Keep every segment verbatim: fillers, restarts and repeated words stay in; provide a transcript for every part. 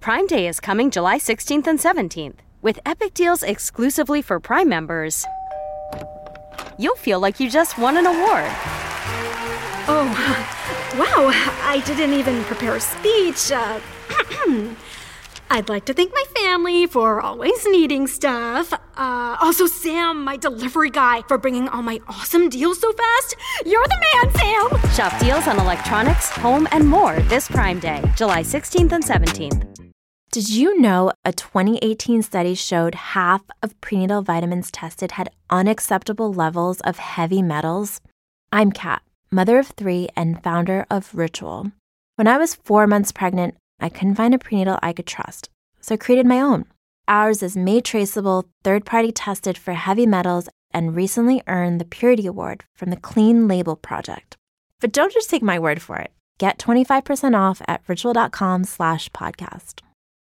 Prime Day is coming July sixteenth and seventeenth. With epic deals exclusively for Prime members, you'll feel like you just won an award. Oh, wow, I didn't even prepare a speech. Uh, I'd like to thank my family for always needing stuff. Uh, also, Sam, my delivery guy, for bringing all my awesome deals so fast. You're the man, Sam! Shop deals on electronics, home, and more this Prime Day, July sixteenth and seventeenth. Did you know a twenty eighteen study showed half of prenatal vitamins tested had unacceptable levels of heavy metals? I'm Kat, mother of three and founder of Ritual. When I was four months pregnant, I couldn't find a prenatal I could trust, so I created my own. Ours is made traceable, third-party tested for heavy metals, and recently earned the Purity Award from the Clean Label Project. But don't just take my word for it. Get twenty-five percent off at ritual.com slash podcast.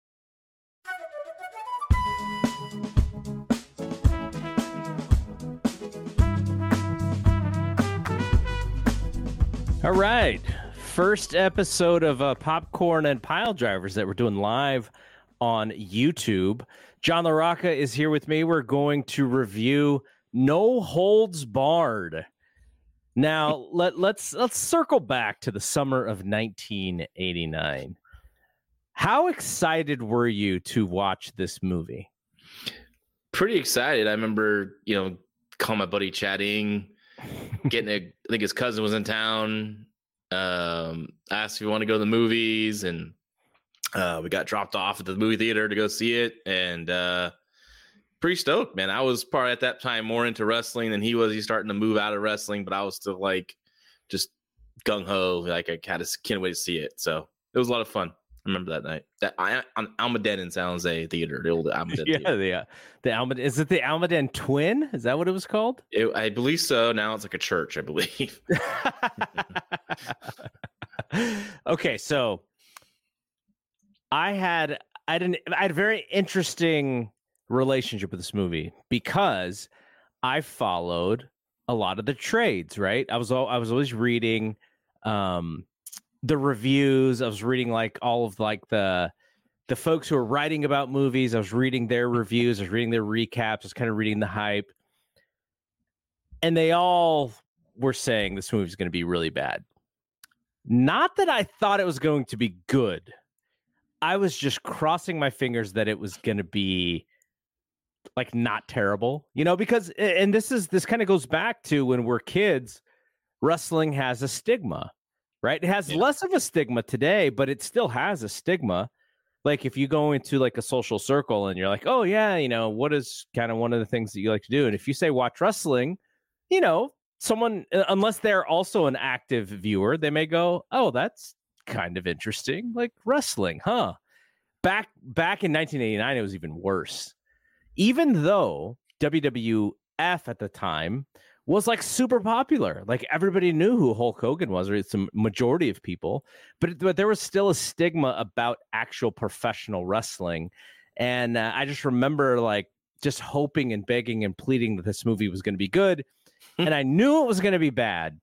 All right. First episode of uh, Popcorn and Pile Drivers that we're doing live on YouTube. John LaRocca is here with me. We're going to review No Holds Barred. Now, let, let's let's circle back to the summer of nineteen eighty-nine. How excited were you to watch this movie? Pretty excited. I remember, you know, calling my buddy chatting, getting a, I think his cousin was in town, um, asked if we want to go to the movies, and uh, we got dropped off at the movie theater to go see it, and uh, pretty stoked, man. I was probably at that time more into wrestling than he was. He's starting to move out of wrestling, but I was still like just gung-ho, like I had to, can't wait to see it. So it was a lot of fun. I remember that night. That I, on Almaden in San Jose Theater, the old Almaden. Yeah, theater. the uh, the Almaden. Is it the Almaden Twin? Is that what it was called? It, I believe so. Now it's like a church, I believe. Okay, so I had I had, an, I had a very interesting relationship with this movie because I followed a lot of the trades. Right, I was all, I was always reading. Um, the reviews. I was reading like all of like the the folks who are writing about movies. I was reading their reviews. I was reading their recaps. I was kind of reading the hype. And they all were saying this movie is going to be really bad. Not that I thought it was going to be good. I was just crossing my fingers that it was going to be like not terrible, you know, because, and this is, this kind of goes back to when we're kids, wrestling has a stigma. Right. It has yeah. less of a stigma today, but it still has a stigma. Like if you go into like a social circle and you're like, oh, yeah, you know, what is kind of one of the things that you like to do? And if you say watch wrestling, you know, someone, unless they're also an active viewer, they may go, oh, that's kind of interesting. Like wrestling, huh? Back back in nineteen eighty-nine, it was even worse. Even though W W F at the time was like super popular. Like everybody knew who Hulk Hogan was, or it's a majority of people, but, but there was still a stigma about actual professional wrestling. And uh, I just remember like just hoping and begging and pleading that this movie was going to be good. And I knew it was going to be bad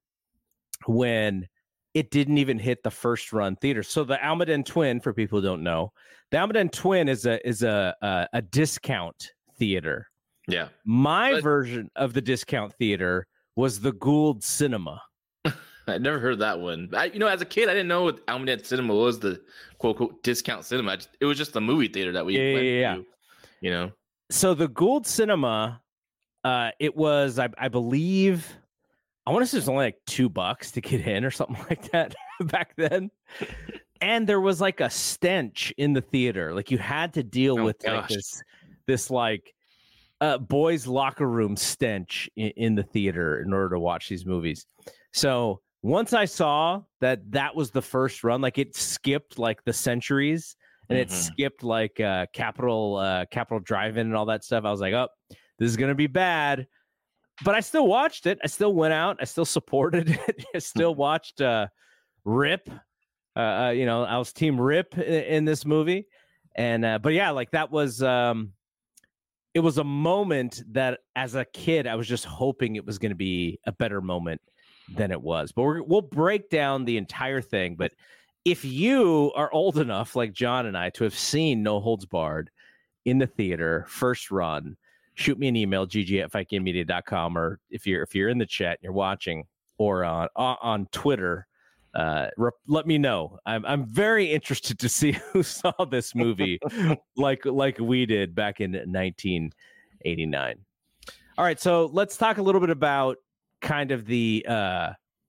when it didn't even hit the first run theater. So the Almaden Twin, for people who don't know, the Almaden Twin is a, is a, a, a discount theater. Yeah. My but, version of the discount theater was the Gould Cinema. I never heard that one. I, you know, as a kid, I didn't know what Almaden Cinema was, the quote, quote, discount cinema. Just, it was just the movie theater that we yeah, went yeah, yeah. to, you know? So the Gould Cinema, uh, it was, I, I believe, I want to say it was only like two bucks to get in or something like that back then. And there was like a stench in the theater. Like you had to deal oh, with gosh. like this, this like, Uh, boys' locker room stench in, in the theater in order to watch these movies. So once I saw that that was the first run, like it skipped like the Centuries and mm-hmm. it skipped like uh, Capitol uh, Capitol Drive-In and all that stuff. I was like, oh, this is gonna be bad. But I still watched it. I still went out. I still supported it. I still watched uh, Rip. Uh, uh, you know, I was Team Rip in, in this movie. And uh, but yeah, like that was. Um, It was a moment that, as a kid, I was just hoping it was going to be a better moment than it was. But we're, we'll break down the entire thing. But if you are old enough, like John and I, to have seen No Holds Barred in the theater, first run, shoot me an email, g g at fight game media dot com, or if you're if you're in the chat and you're watching, or on on, on Twitter, uh, re- let me know. I'm I'm very interested to see who saw this movie like like we did back in nineteen eighty-nine. All right, so let's talk a little bit about kind of the uh,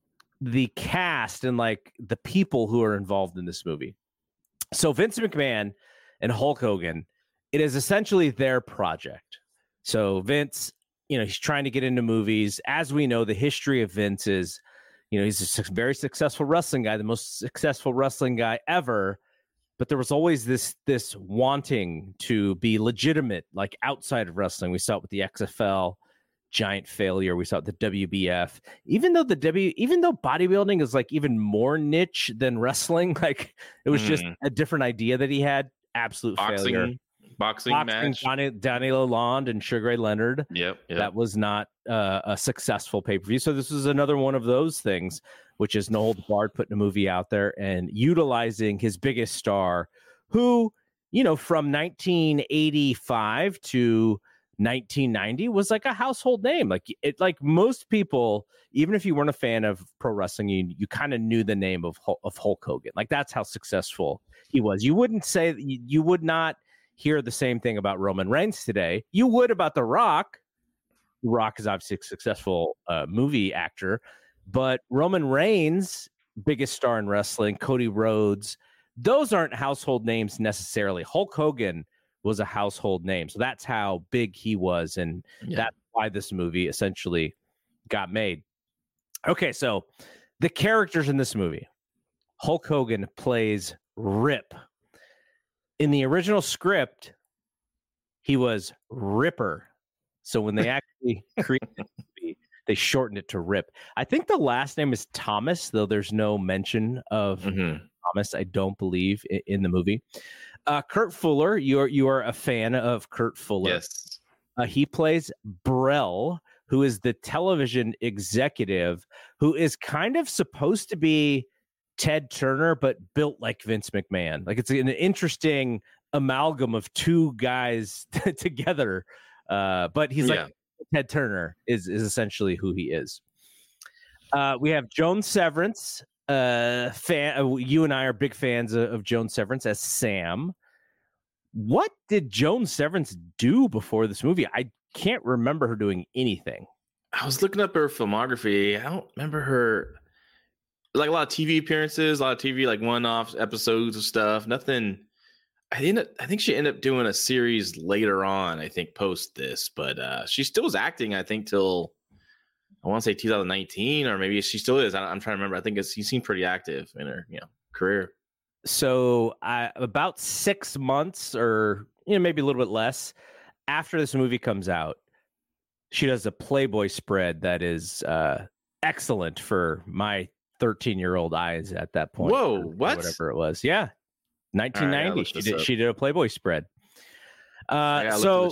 the cast and like the people who are involved in this movie. So Vince McMahon and Hulk Hogan, it is essentially their project. So Vince, you know, he's trying to get into movies. As we know, the history of Vince is, you know, he's a very successful wrestling guy, the most successful wrestling guy ever. But there was always this this wanting to be legitimate, like outside of wrestling. We saw it with the X F L, giant failure. We saw it with the W B F. Even though the W, even though bodybuilding is like even more niche than wrestling, like it was mm. just a different idea that he had. Absolute boxing, failure. Boxing, boxing match. Danny, Danny Lalonde and Sugar Ray Leonard. Yep, yep. That was not uh, a successful pay per view. So this is another one of those things, which is No Holds Barred putting a movie out there and utilizing his biggest star, who, you know, from nineteen eighty-five to nineteen ninety was like a household name. Like it, like most people, even if you weren't a fan of pro wrestling, you you kind of knew the name of of Hulk Hogan. Like that's how successful he was. You wouldn't say you, you would not hear the same thing about Roman Reigns today. You would about The Rock. The Rock is obviously a successful uh, movie actor, but Roman Reigns, biggest star in wrestling, Cody Rhodes, those aren't household names necessarily. Hulk Hogan was a household name. So that's how big he was. And yeah. that's why this movie essentially got made. Okay, so the characters in this movie. Hulk Hogan plays Rip. In the original script, he was Ripper. So when they actually created the movie, they shortened it to Rip. I think the last name is Thomas, though there's no mention of mm-hmm. Thomas, I don't believe, in, in the movie. Uh, Kurt Fuller, you're you are a fan of Kurt Fuller. Yes. Uh, he plays Brell, who is the television executive, who is kind of supposed to be Ted Turner, but built like Vince McMahon. Like it's an interesting amalgam of two guys t- together. Uh, but he's yeah. like Ted Turner is, is essentially who he is. Uh, we have Joan Severance. Uh, fan, uh, you and I are big fans of, of Joan Severance as Sam. What did Joan Severance do before this movie? I can't remember her doing anything. I was looking up her filmography. I don't remember her. Like a lot of T V appearances, a lot of T V like one-off episodes of stuff. Nothing. I didn't. I think she ended up doing a series later on. I think post this, but uh, she still was acting. I think till I want to say two thousand nineteen, or maybe she still is. I, I'm trying to remember. I think it's, she seemed pretty active in her you know career. So uh, about six months, or you know maybe a little bit less, after this movie comes out, she does a Playboy spread that is uh, excellent for my thirteen-year-old eyes at that point. Whoa, or, what? Or whatever it was. Yeah. nineteen ninety. Right, she did she did a Playboy spread. Uh so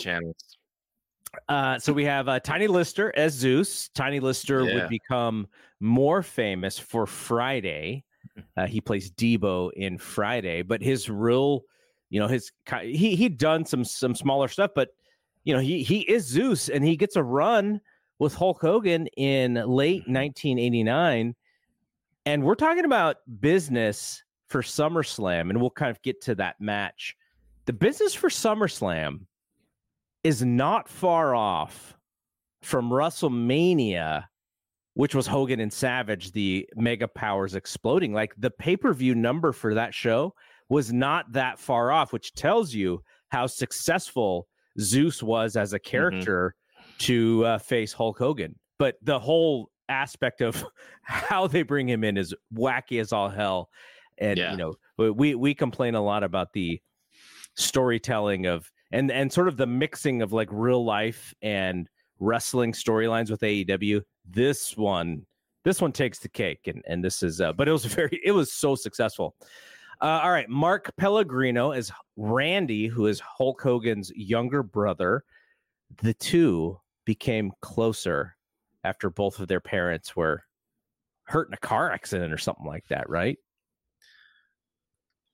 uh so we have uh, Tiny Lister as Zeus. Tiny Lister yeah. would become more famous for Friday. Uh, he plays Debo in Friday, but his real, you know, his he he'd done some some smaller stuff, but you know, he he is Zeus, and he gets a run with Hulk Hogan in late nineteen eighty-nine. And we're talking about business for SummerSlam, and we'll kind of get to that match. The business for SummerSlam is not far off from WrestleMania, which was Hogan and Savage, the mega powers exploding. Like the pay-per-view number for that show was not that far off, which tells you how successful Zeus was as a character mm-hmm. to uh, face Hulk Hogan. But the whole aspect of how they bring him in is wacky as all hell. And, yeah. you know, we, we complain a lot about the storytelling of, and, and sort of the mixing of like real life and wrestling storylines with A E W. This one, this one takes the cake. And, and this is, uh, but it was very, it was so successful. Uh, all right. Mark Pellegrino as Randy, who is Hulk Hogan's younger brother. The two became closer after both of their parents were hurt in a car accident or something like that, right?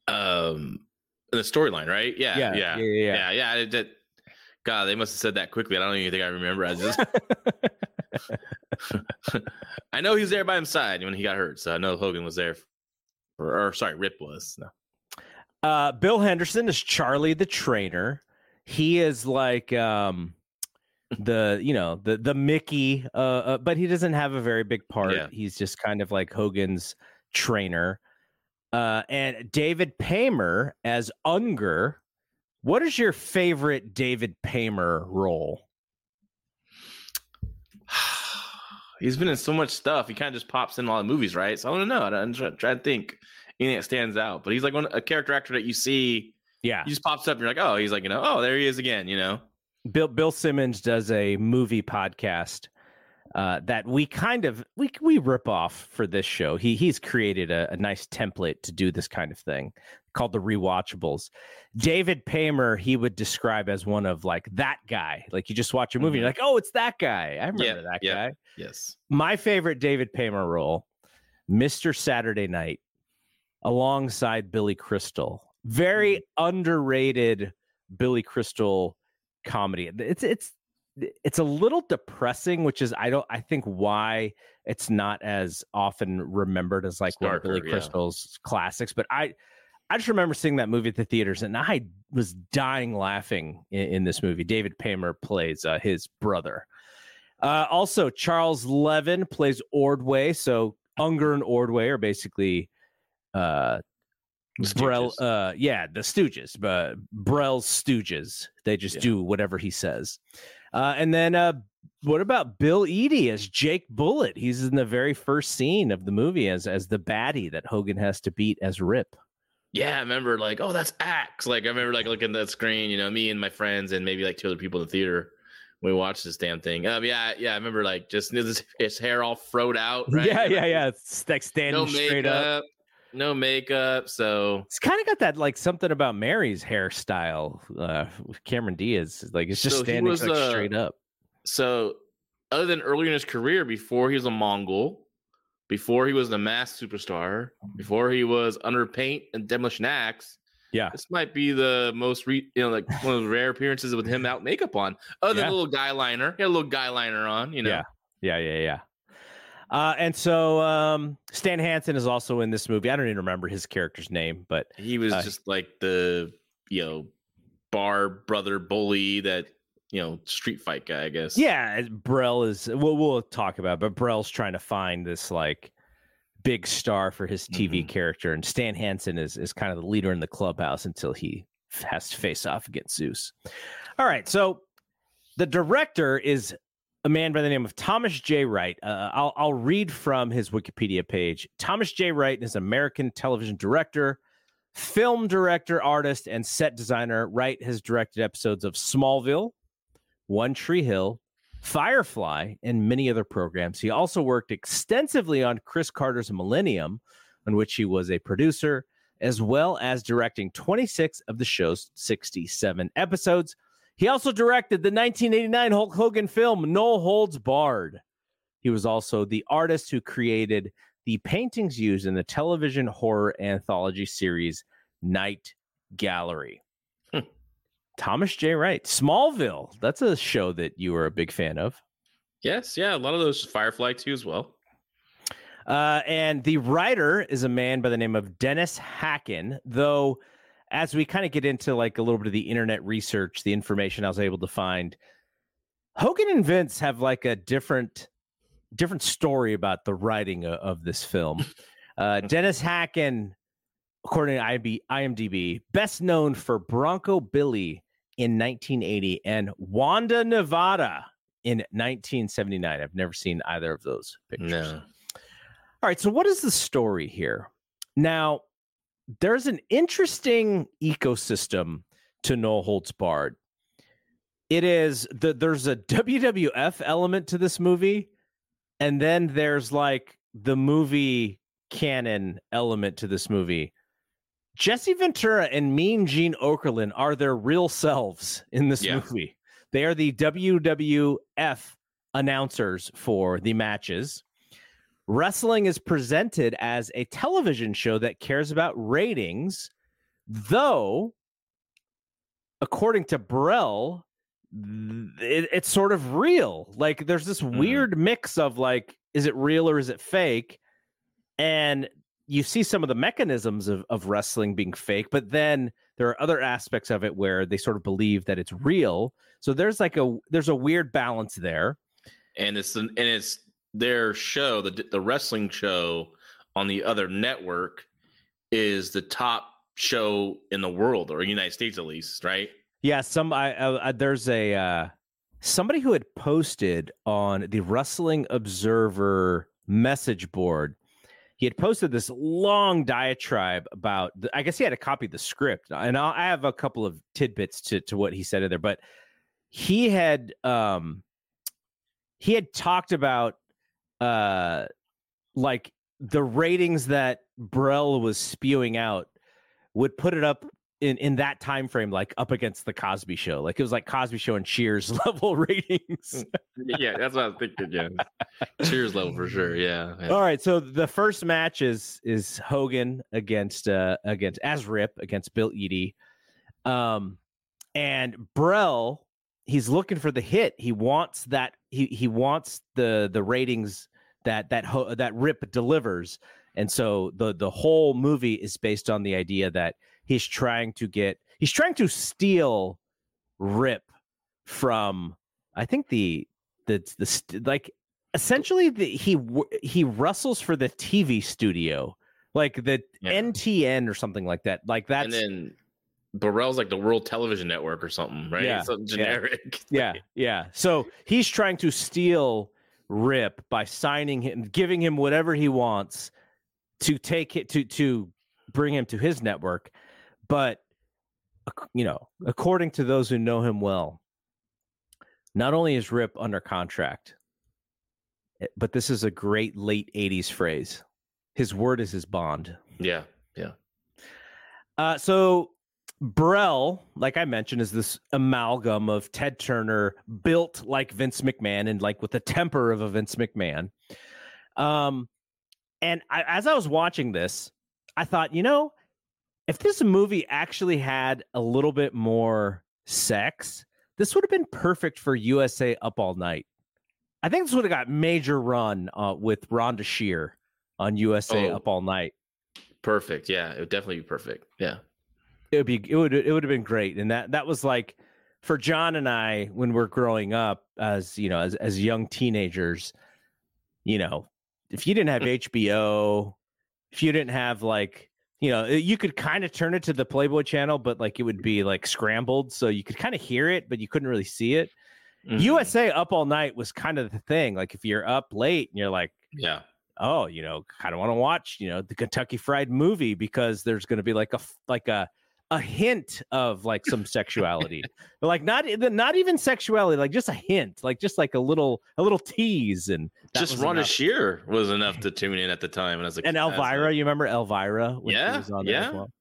Um, the storyline, right? Yeah, Yeah, yeah, yeah, yeah, yeah, yeah. yeah. That, God, they must have said that quickly. I don't even think I remember. I just, I know he was there by his side when he got hurt, so I know Hogan was there. For, or sorry, Rip was. No. Uh, Bill Henderson is Charlie the trainer. He is like um, the you know the the Mickey, uh, uh, but he doesn't have a very big part. Yeah. He's just kind of like Hogan's trainer. Uh, and David Paymer as Unger. What is your favorite David Paymer role? He's been in so much stuff. He kind of just pops in a lot of movies, right? So I don't know. I'm trying try to think anything that stands out. But he's like one a character actor that you see. Yeah, he just pops up. And you're like, oh, he's like, you know, oh, there he is again. You know, Bill Bill Simmons does a movie podcast uh, that we kind of we we rip off for this show. He he's created a, a nice template to do this kind of thing called the Rewatchables. David Paymer, he would describe as one of like that guy. Like you just watch a movie, mm-hmm. you're like, oh, it's that guy. I remember yeah, that yeah, guy. Yes. My favorite David Paymer role, Mister Saturday Night, alongside Billy Crystal. Very mm-hmm. underrated Billy Crystal comedy. It's it's it's a little depressing, which is I don't I think why it's not as often remembered as like one of Billy yeah. Crystal's classics. But I I just remember seeing that movie at the theaters, and I was dying laughing in, in this movie. David Paymer plays uh, his brother. Uh, also, Charles Levin plays Ordway. So Unger and Ordway are basically, uh, Brel, uh, yeah, the Stooges, but Brell's Stooges. They just yeah. do whatever he says. Uh, and then, uh, what about Bill Eadie as Jake Bullitt? He's in the very first scene of the movie as as the baddie that Hogan has to beat as Rip. Yeah, I remember like, oh, that's Axe. Like I remember like looking at that screen, you know, me and my friends and maybe like two other people in the theater. We watched this damn thing. Um, yeah, yeah, I remember like just his, his hair all froed out. Right? Yeah, yeah, yeah. It's like standing no straight makeup, up. No makeup. So it's kind of got that like something about Mary's hairstyle. Uh, with Cameron Diaz, like it's just so standing was, like, uh, straight up. So other than earlier in his career, before he was a Mongol, before he was the Masked Superstar, before he was Under Paint and Demolition Axe. Yeah, this might be the most, re- you know, like one of the rare appearances with him out makeup on. Other than yeah. a little guy liner, he had a little guy liner on, you know. Yeah, yeah, yeah, yeah. Uh, and so um, Stan Hansen is also in this movie. I don't even remember his character's name, but he was uh, just like the you know bar brother bully that you know street fight guy, I guess. Yeah, Brell is. We'll we'll talk about, it, but Brell's trying to find this like big star for his T V mm-hmm. character, and Stan Hansen is is kind of the leader in the clubhouse until he has to face off against Zeus. All right, so the director is a man by the name of Thomas J. Wright. Uh, I'll I'll read from his Wikipedia page. Thomas J. Wright is an American television director, film director, artist, and set designer. Wright has directed episodes of Smallville, One Tree Hill, Firefly, and many other programs. He also worked extensively on Chris Carter's Millennium, on which he was a producer, as well as directing twenty-six of the show's sixty-seven episodes. He also directed the nineteen eighty-nine Hulk Hogan film No Holds Barred. He was also the artist who created the paintings used in the television horror anthology series Night Gallery. Hmm. Thomas J. Wright. Smallville. That's a show that you were a big fan of. Yes, yeah, a lot of those. Firefly too as well. Uh, and the writer is a man by the name of Dennis Hacken, though as we kind of get into like a little bit of the internet research, the information I was able to find, Hogan and Vince have like a different different story about the writing of, of this film. Uh, Dennis Hacken, according to I M D B, best known for Bronco Billy in nineteen eighty and Wanda Nevada in nineteen seventy-nine. I've never seen either of those pictures. No. All right, so what is the story here? Now, there's an interesting ecosystem to No Holds Barred. It is the, there's a W W F element to this movie, and then there's like the movie canon element to this movie. Jesse Ventura and Mean Gene Okerlund are their real selves in this yeah. movie. They are the W W F announcers for the matches. Wrestling is presented as a television show that cares about ratings, Though, according to Burrell, it, it's sort of real. Like there's this mm. weird mix of like, is it real or is it fake? And you see some of the mechanisms of, of wrestling being fake, but then there are other aspects of it where they sort of believe that it's real. So there's like a there's a weird balance there. And it's and it's their show, the the wrestling show on the other network is the top show in the world, or United States at least, right? Yeah, some I, uh, there's a uh, somebody who had posted on the Wrestling Observer message board. He had posted this long diatribe about. The, I guess he had a copy of the script, and I'll, I have a couple of tidbits to to what he said in there. But he had um, he had talked about uh, like the ratings that Burrell was spewing out would put it up in, in that time frame, like up against the Cosby Show. Like it was like Cosby Show and Cheers level ratings. Yeah, that's what I was thinking. Yeah, Cheers level for sure. Yeah, yeah. All right, so the first match is is Hogan against uh against as Rip against Bill Eadie, um, and Burrell. He's looking for the hit. He wants that. He he wants the the ratings that that ho- that Rip delivers. And so the the whole movie is based on the idea that he's trying to get he's trying to steal Rip from I think the the the like essentially the, he he wrestles for the T V studio, like the yeah. N T N or something like that. Like that's and then Burrell's like the World Television Network or something, right? Yeah, something generic. Yeah, yeah. So he's trying to steal Rip by signing him, giving him whatever he wants to take it to to bring him to his network. But you know, according to those who know him well, not only is Rip under contract, but this is a great late eighties phrase. His word is his bond. Yeah, yeah. Uh, so Burrell, like I mentioned, is this amalgam of Ted Turner, built like Vince McMahon and like with the temper of a Vince McMahon. Um, and I, as I was watching this, I thought, you know, if this movie actually had a little bit more sex, this would have been perfect for U S A Up All Night. I think this would have got major run uh, with Rhonda Shear on U S A oh, Up All Night. Perfect. Yeah, it would definitely be perfect. Yeah. It would be it would it would have been great. And that that was like for John and I when we're growing up as, you know, as as young teenagers, you know, if you didn't have H B O, if you didn't have like, you know, you could kind of turn it to the Playboy channel, but like it would be like scrambled. So you could kind of hear it, but you couldn't really see it. Mm-hmm. U S A Up All Night was kind of the thing. Like if you're up late and you're like, yeah, oh, you know, kind of want to watch, you know, the Kentucky Fried Movie because there's going to be like a like a a hint of like some sexuality, like not not even sexuality, like just a hint, like just like a little a little tease, and just Rhonda Shear was enough to tune in at the time. And I was like, and Elvira, you remember Elvira? When yeah, she was on there yeah. As well?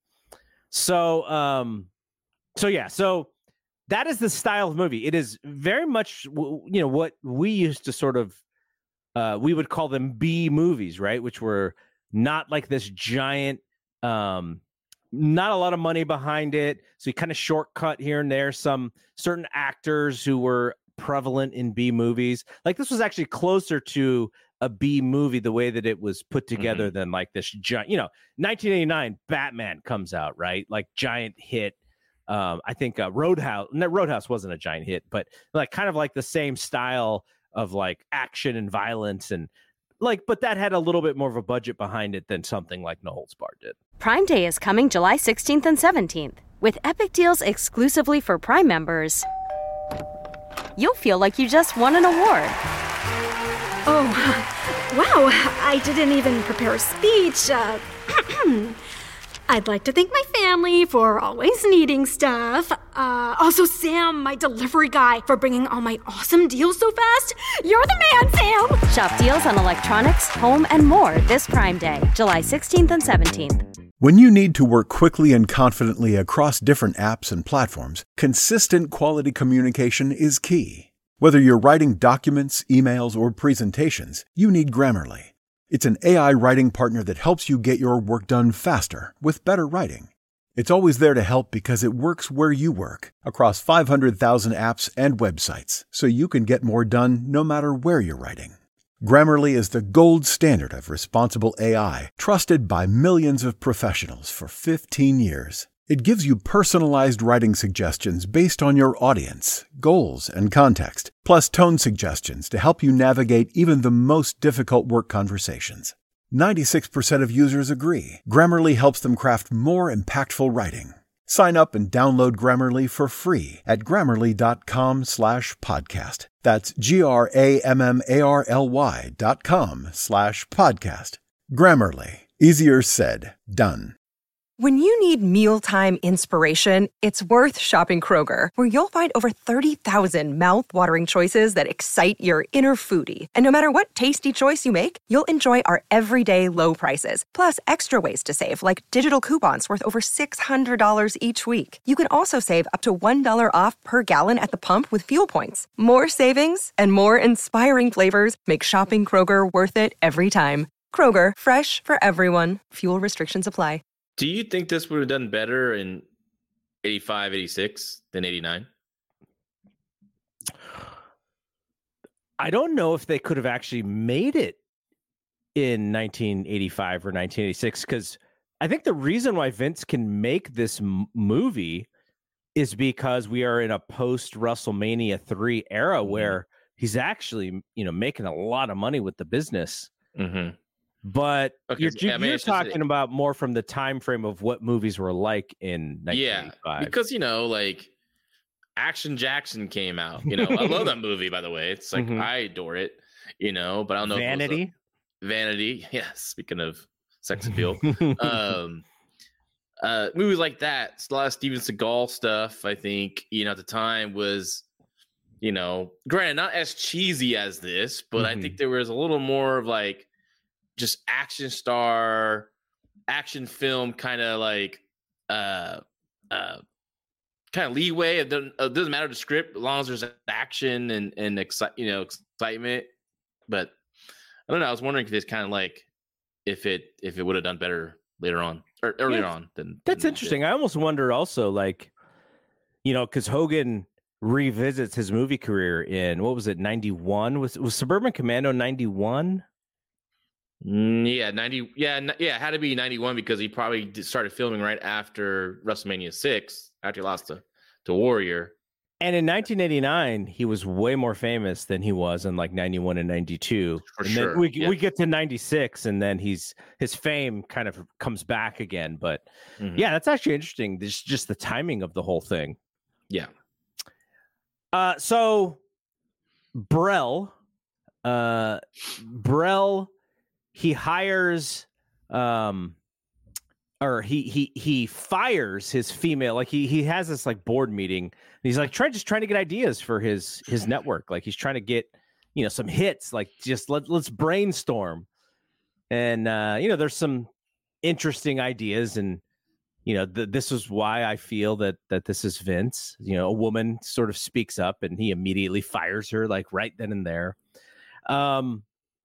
So, um, so yeah, so that is the style of movie. It is very much, you know, what we used to sort of, uh, we would call them B movies, right? Which were not like this giant. Um, Not a lot of money behind it, so you kind of shortcut here and there some certain actors who were prevalent in B movies. Like this was actually closer to a B movie the way that it was put together mm-hmm. than like this giant, you know, nineteen eighty-nine Batman comes out, right? Like giant hit. Um, I think uh, Roadhouse, no, Roadhouse wasn't a giant hit, but like kind of like the same style of like action and violence and like, but that had a little bit more of a budget behind it than something like No Holds Barred did. Prime Day is coming July sixteenth and seventeenth. With Epic Deals exclusively for Prime members, you'll feel like you just won an award. Oh, wow, I didn't even prepare a speech. Uh, I'd like to thank my family for always needing stuff. Uh, also, Sam, my delivery guy, for bringing all my awesome deals so fast. You're the man, Sam! Shop deals on electronics, home, and more this Prime Day, July sixteenth and seventeenth. When you need to work quickly and confidently across different apps and platforms, consistent quality communication is key. Whether you're writing documents, emails, or presentations, you need Grammarly. It's an A I writing partner that helps you get your work done faster with better writing. It's always there to help because it works where you work, across five hundred thousand apps and websites, so you can get more done no matter where you're writing. Grammarly is the gold standard of responsible A I, trusted by millions of professionals for fifteen years. It gives you personalized writing suggestions based on your audience, goals, and context, plus tone suggestions to help you navigate even the most difficult work conversations. ninety-six percent of users agree. Grammarly helps them craft more impactful writing. Sign up and download Grammarly for free at grammarly.com slash podcast. That's G-R-A-M-M-A-R-L-Y dot com slash podcast. Grammarly. Easier said, done. When you need mealtime inspiration, it's worth shopping Kroger, where you'll find over thirty thousand mouth-watering choices that excite your inner foodie. And no matter what tasty choice you make, you'll enjoy our everyday low prices, plus extra ways to save, like digital coupons worth over six hundred dollars each week. You can also save up to one dollar off per gallon at the pump with fuel points. More savings and more inspiring flavors make shopping Kroger worth it every time. Kroger, fresh for everyone. Fuel restrictions apply. Do you think this would have done better in eighty-five, eighty-six than eighty-nine? I don't know if they could have actually made it in nineteen eighty-five or nineteen eighty-six, because I think the reason why Vince can make this m- movie is because we are in a post-WrestleMania three era mm-hmm. where he's actually, you know, making a lot of money with the business. Mm-hmm. But okay, you're, yeah, I mean, you're talking just, about more from the time frame of what movies were like in nineteen eighty-five. Yeah, because, you know, like Action Jackson came out. You know, I love that movie, by the way. It's like, mm-hmm. I adore it, you know, but I don't know. Vanity. If it was a, Vanity. Yeah, speaking of sex appeal. um, uh, movies like that, a lot of Steven Seagal stuff, I think, you know, at the time was, you know, granted, not as cheesy as this, but mm-hmm. I think there was a little more of like, just action star, action film kind of like, uh, uh, kind of leeway. It doesn't, it doesn't matter the script as long as there's action and and exci- you know excitement. But I don't know. I was wondering if it's kind of like if it if it would have done better later on or earlier yeah, on. Than that's than interesting. I almost wonder also, like, you know, because Hogan revisits his movie career in what was it, ninety-one? Was was Suburban Commando ninety-one? Yeah, ninety. Yeah, yeah, it had to be ninety-one because he probably started filming right after WrestleMania six, after he lost to, to Warrior. And in nineteen eighty-nine, he was way more famous than he was in like ninety-one and ninety-two. For and sure. Then we yeah. we get to ninety-six, and then he's his fame kind of comes back again. But mm-hmm. yeah, that's actually interesting. This just the timing of the whole thing. Yeah. Uh, so Brel, uh, Brel. He hires, um, or he he he fires his female. Like he he has this like board meeting. And he's like trying just trying to get ideas for his his network. Like he's trying to get, you know, some hits. Like just let let's brainstorm. And uh, you know, there's some interesting ideas, and you know, th- this is why I feel that that this is Vince. You know, a woman sort of speaks up, and he immediately fires her like right then and there. Um.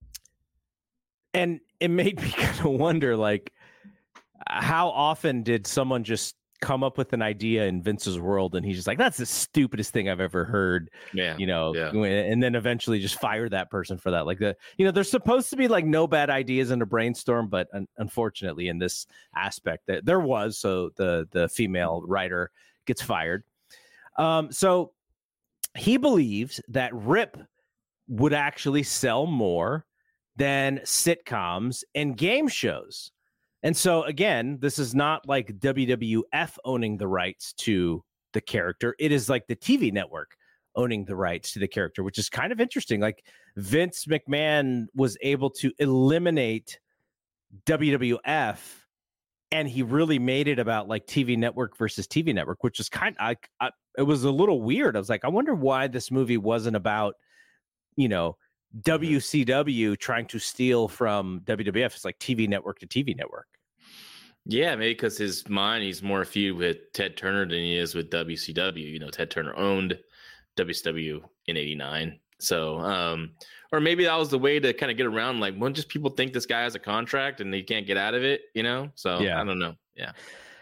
And it made me kind of wonder, like, how often did someone just come up with an idea in Vince's world and he's just like, that's the stupidest thing I've ever heard. Yeah. You know, yeah. and then eventually just fire that person for that. Like, the, you know, there's supposed to be like no bad ideas in a brainstorm, but un- unfortunately in this aspect that there was, so the, the female writer gets fired. Um, so he believes that Rip would actually sell more than sitcoms and game shows. And so again, this is not like W W F owning the rights to the character. It is like the T V network owning the rights to the character, which is kind of interesting. Like Vince McMahon was able to eliminate W W F, and he really made it about like T V network versus T V network, which is kind of, I, I, it was a little weird. I was like, I wonder why this movie wasn't about, you know, W C W trying to steal from W W F. It's like T V network to T V network. Yeah, maybe because his mind, he's more feud with Ted Turner than he is with W C W. You know, Ted Turner owned W C W in eighty-nine. So, um, or maybe that was the way to kind of get around, like, when just people think this guy has a contract and they can't get out of it, you know? So, yeah. I don't know. Yeah.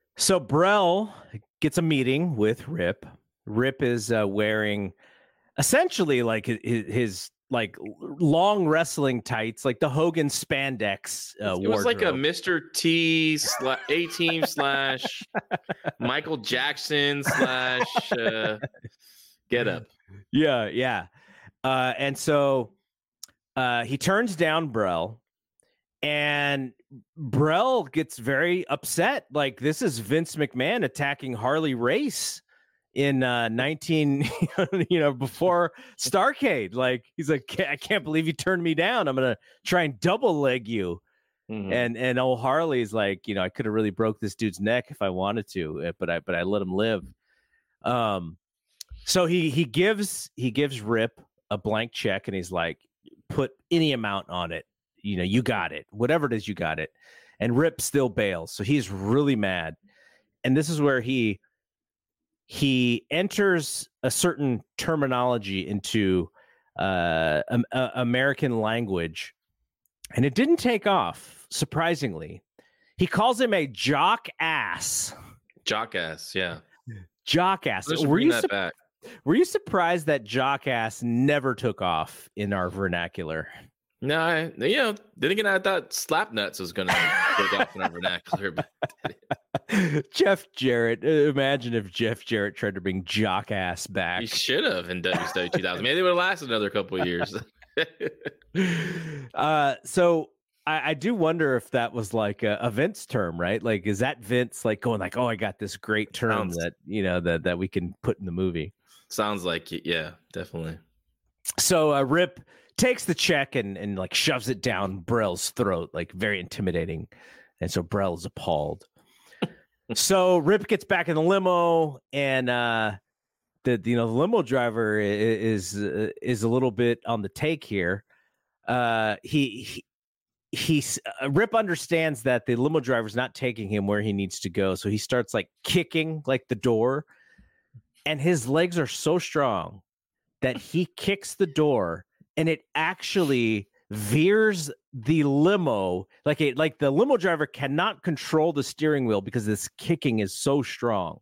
So Brell gets a meeting with Rip. Rip is uh, wearing essentially like his, his like long wrestling tights, like the Hogan spandex uh, It was wardrobe. like a Mister T slash A-Team slash Michael Jackson slash uh, get up. Yeah, yeah. Uh, and so uh, he turns down Brell, and Brell gets very upset. Like, this is Vince McMahon attacking Harley Race in uh, nineteen, you know, before Starrcade. Like, he's like, I can't believe you turned me down. I'm gonna try and double leg you. Mm-hmm. And and old Harley's like, you know, I could have really broke this dude's neck if I wanted to, but I but I let him live. Um, so he he gives he gives Rip a blank check, and he's like, put any amount on it. You know, you got it. Whatever it is, you got it. And Rip still bails, so he's really mad. And this is where he. He enters a certain terminology into uh, um, uh, American language, and it didn't take off, surprisingly. He calls him a jock ass. Jock ass, yeah. Jock ass. Were you, that su- back. were you surprised that jock ass never took off in our vernacular? No, I, you know, then again, I thought slap nuts was going to take off in our vernacular. But Jeff Jarrett. Imagine if Jeff Jarrett tried to bring jock ass back. He should have in W C W two thousand. Maybe they would have lasted another couple of years. uh, so I, I do wonder if that was like a, a Vince term, right? Like, is that Vince like going like, oh, I got this great term Sounds, that, you know, that, that we can put in the movie. Sounds like it. Yeah, definitely. So uh, Rip takes the check and, and like shoves it down Brell's throat, like very intimidating. And so Brell's appalled. So Rip gets back in the limo, and uh, the you know the limo driver is is, is a little bit on the take here. Uh, he he he's uh, Rip understands that the limo driver's not taking him where he needs to go, so he starts like kicking like the door, and his legs are so strong that he kicks the door, and it actually veers the limo like it like the limo driver cannot control the steering wheel because this kicking is so strong.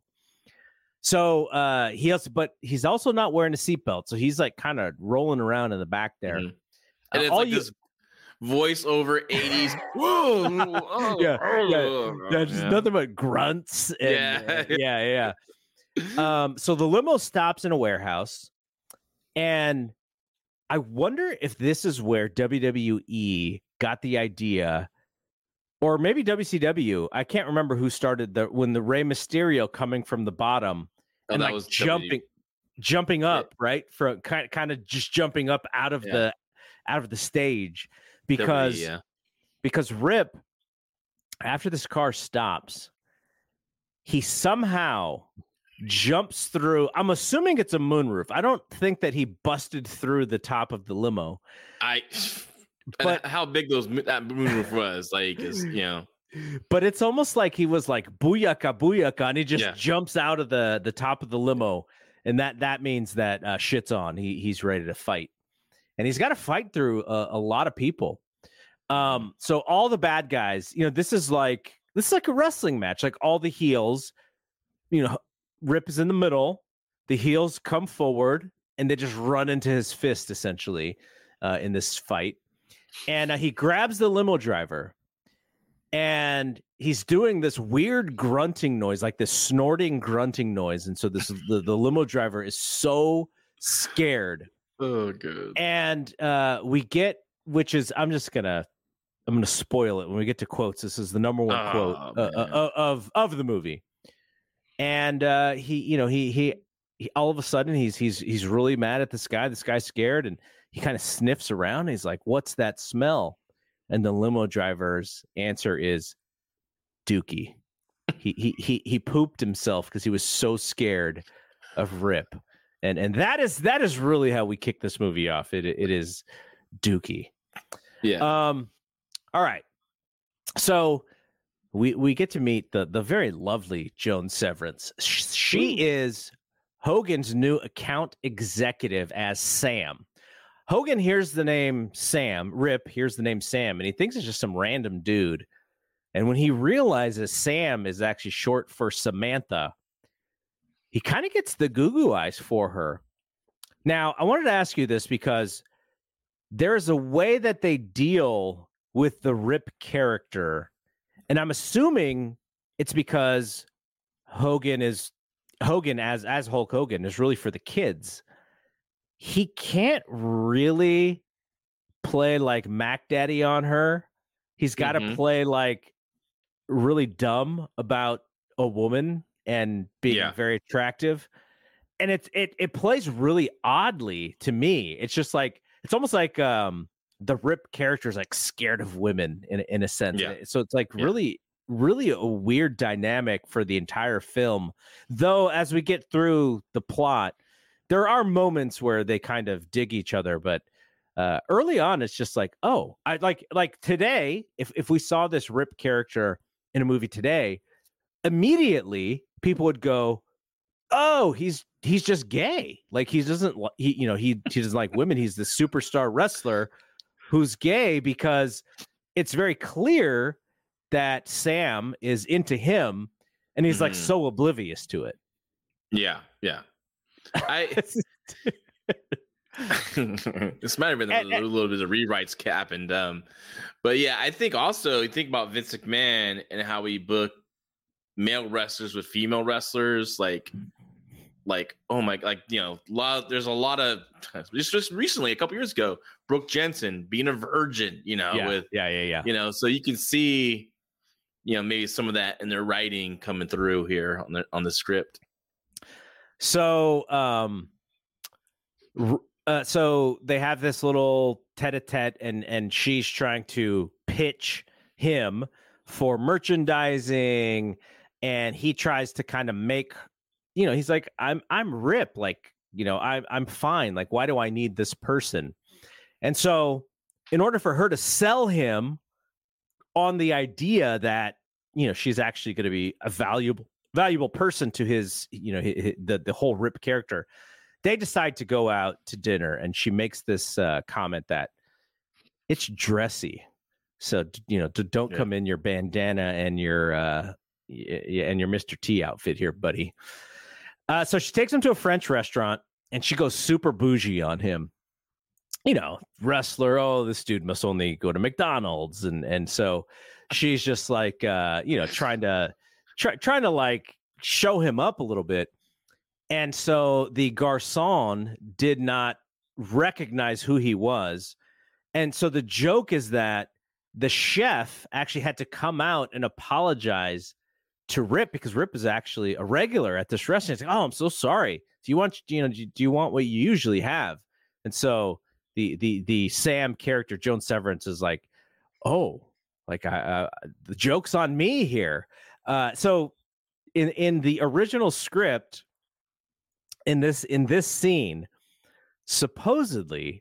So uh he also but he's also not wearing a seatbelt, so he's like kind of rolling around in the back there. Mm-hmm. And uh, it's all like you... this voice over eighties. Whoa, oh, yeah, oh, yeah, yeah, just yeah. nothing but grunts. And, yeah, uh, yeah, yeah. Um, so the limo stops in a warehouse, and I wonder if this is where W W E got the idea, or maybe W C W. I can't remember who started the when the Rey Mysterio coming from the bottom oh, and that like was jumping, W. jumping up, yeah. right? From kind kind of just jumping up out of yeah. the out of the stage because W, yeah. because Rip, after this car stops, he somehow jumps through. I'm assuming it's a moonroof. I don't think that he busted through the top of the limo. I, but how big those that moonroof was, like, is you know. But it's almost like he was like booyaka booyaka, and he just yeah. jumps out of the the top of the limo, and that that means that uh, shit's on. He he's ready to fight, and he's got to fight through a, a lot of people. Um, so all the bad guys, you know, this is like this is like a wrestling match. Like all the heels, you know. Rip is in the middle. The heels come forward, and they just run into his fist, essentially, uh, in this fight. And uh, he grabs the limo driver, and he's doing this weird grunting noise, like this snorting, grunting noise. And so this the, the limo driver is so scared. Oh, good. And uh, we get, which is, I'm just gonna, I'm gonna spoil it when we get to quotes. This is the number one oh, quote uh, uh, of of the movie. And uh, he, you know, he, he, he, all of a sudden he's, he's, he's really mad at this guy. This guy's scared, and he kind of sniffs around. He's like, "What's that smell?" And the limo driver's answer is Dookie. he, he, he, he pooped himself because he was so scared of Rip. And, and that is, that is really how we kick this movie off. It, it is Dookie. Yeah. Um, all right. So, We we get to meet the the very lovely Joan Severance. She Ooh. is Hogan's new account executive as Sam. Hogan hears the name Sam, Rip hears the name Sam, and he thinks it's just some random dude. And when he realizes Sam is actually short for Samantha, he kind of gets the goo-goo eyes for her. Now, I wanted to ask you this because there's a way that they deal with the Rip character, and I'm assuming it's because Hogan is Hogan as as Hulk Hogan is really for the kids. He can't really play like Mac Daddy on her. He's got to mm-hmm. play like really dumb about a woman and being yeah. very attractive. And it, it it plays really oddly to me. It's just like, it's almost like um, the Rip character is like scared of women in, in a sense. Yeah. So it's like yeah. really, really a weird dynamic for the entire film. Though, as we get through the plot, there are moments where they kind of dig each other. But uh, early on, it's just like, oh, I like like today, if, if we saw this Rip character in a movie today, immediately people would go, oh, he's he's just gay. Like he doesn't he you know he he doesn't like women. He's the superstar wrestler who's gay, because it's very clear that Sam is into him and he's mm-hmm. like so oblivious to it. Yeah, yeah. I this might have been a, and, a little bit of rewrites happened. Um, but yeah, I think also you think about Vince McMahon and how he booked male wrestlers with female wrestlers, like like oh my, like you know, lot, there's a lot of just just recently a couple years ago, Brooke Jensen being a virgin, you know, yeah, with yeah, yeah, yeah, you know, so you can see, you know, maybe some of that in their writing coming through here on the on the script. So, um, uh, so they have this little tete-a-tete, and and she's trying to pitch him for merchandising, and he tries to kind of make, you know, he's like, I'm I'm Rip, like, you know, I'm I'm fine. Like, why do I need this person? And so, in order for her to sell him on the idea that, you know, she's actually going to be a valuable valuable person to his, you know, his, his, the the whole Rip character, they decide to go out to dinner, and she makes this uh, comment that it's dressy, so you know, don't yeah. come in your bandana and your uh, and your Mister T outfit here, buddy. Uh, so she takes him to a French restaurant, and she goes super bougie on him. You know, wrestler. Oh, this dude must only go to McDonald's, and and so she's just like, uh, you know, trying to. Try, trying to like show him up a little bit. And so the garçon did not recognize who he was. And so the joke is that the chef actually had to come out and apologize to Rip, because Rip is actually a regular at this restaurant. He's like, oh, I'm so sorry. Do you want, you know, do you want what you usually have? And so the the the Sam character, Joan Severance, is like, oh, like I, uh, the joke's on me here. Uh, so in, in the original script, in this in this scene, supposedly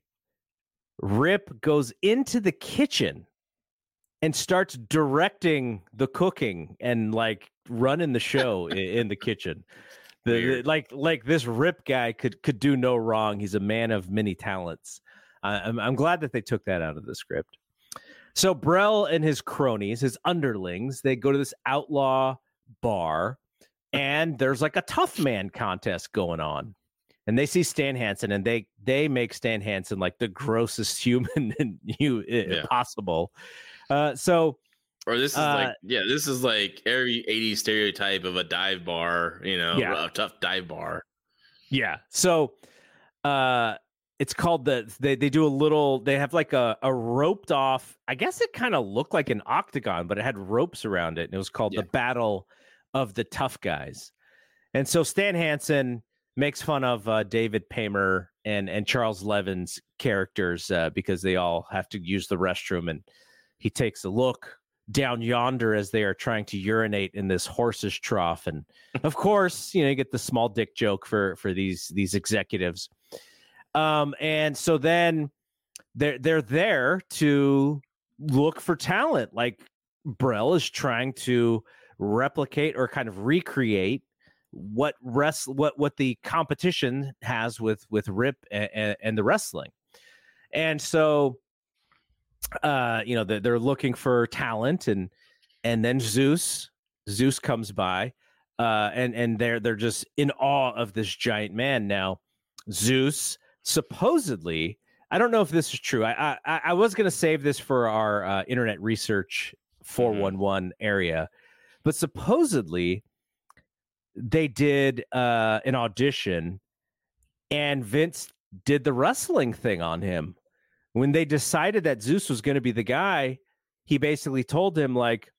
Rip goes into the kitchen and starts directing the cooking and like running the show in, in the kitchen. The, the like like this Rip guy could could do no wrong. He's a man of many talents. Uh, I'm I'm glad that they took that out of the script. So Brel and his cronies, his underlings, they go to this outlaw bar, and there's like a tough man contest going on. And they see Stan Hansen, and they they make Stan Hansen like the grossest human you yeah. possible. Uh, so, or this is uh, like, yeah, this is like every eighties stereotype of a dive bar, you know, yeah. a tough dive bar. Yeah. So, uh, it's called the, they, they do a little, they have like a, a roped off, I guess it kind of looked like an octagon, but it had ropes around it. And it was called yeah. the Battle of the Tough Guys. And so Stan Hansen makes fun of uh, David Paymer and, and Charles Levin's characters uh, because they all have to use the restroom. And he takes a look down yonder as they are trying to urinate in this horse's trough. And of course, you know, you get the small dick joke for, for these, these executives. Um, and so then they're, they're there to look for talent. Like Brel is trying to replicate or kind of recreate what rest, what, what the competition has with, with Rip and, and, and the wrestling. And so, uh, you know, they're, they're looking for talent, and and then Zeus, Zeus comes by, uh, and and they're they're just in awe of this giant man. Now, Zeus supposedly, I don't know if this is true. I I, I was going to save this for our uh, internet research four one one mm-hmm. area, but supposedly they did uh, an audition, and Vince did the wrestling thing on him. When they decided that Zeus was going to be the guy, he basically told him, like,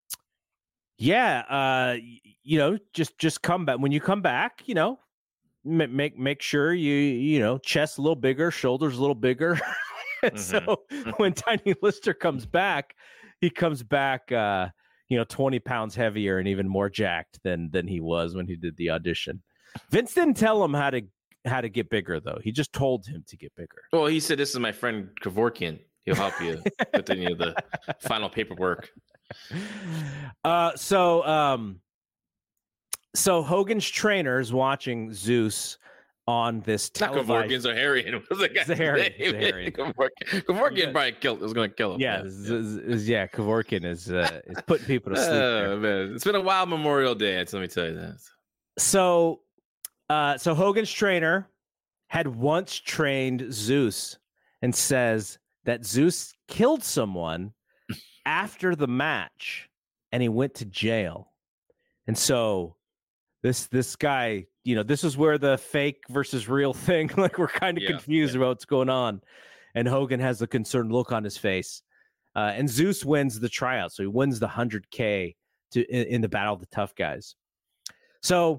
yeah, uh, you know, just just come back. When you come back, you know, m- make make sure you, you know, chest a little bigger, shoulders a little bigger. mm-hmm. So when Tiny Lister comes back, he comes back, uh, you know, twenty pounds heavier and even more jacked than than he was when he did the audition. Vince didn't tell him how to how to get bigger, though. He just told him to get bigger. Well, he said, "This is my friend Kevorkian. He'll help you with any of the final paperwork." Uh, so, um, so Hogan's trainer is watching Zeus on this televised... Not Kevorkian, Zaharian. What was the guy's Zaharian, name? Zaharian. Kevorkian, Kevorkian probably killed. Was going to kill him. Yeah, yeah. Z- z- z- yeah Kevorkian is uh, is putting people to sleep. Oh, man. It's been a wild Memorial Day. Let me tell you that. So, uh, so Hogan's trainer had once trained Zeus and says that Zeus killed someone after the match and he went to jail. And so this this guy, you know, this is where the fake versus real thing, like we're kind of yeah, confused yeah. about what's going on. And Hogan has a concerned look on his face. Uh, and Zeus wins the tryout. So he wins the one hundred K to in, in the Battle of the Tough Guys. So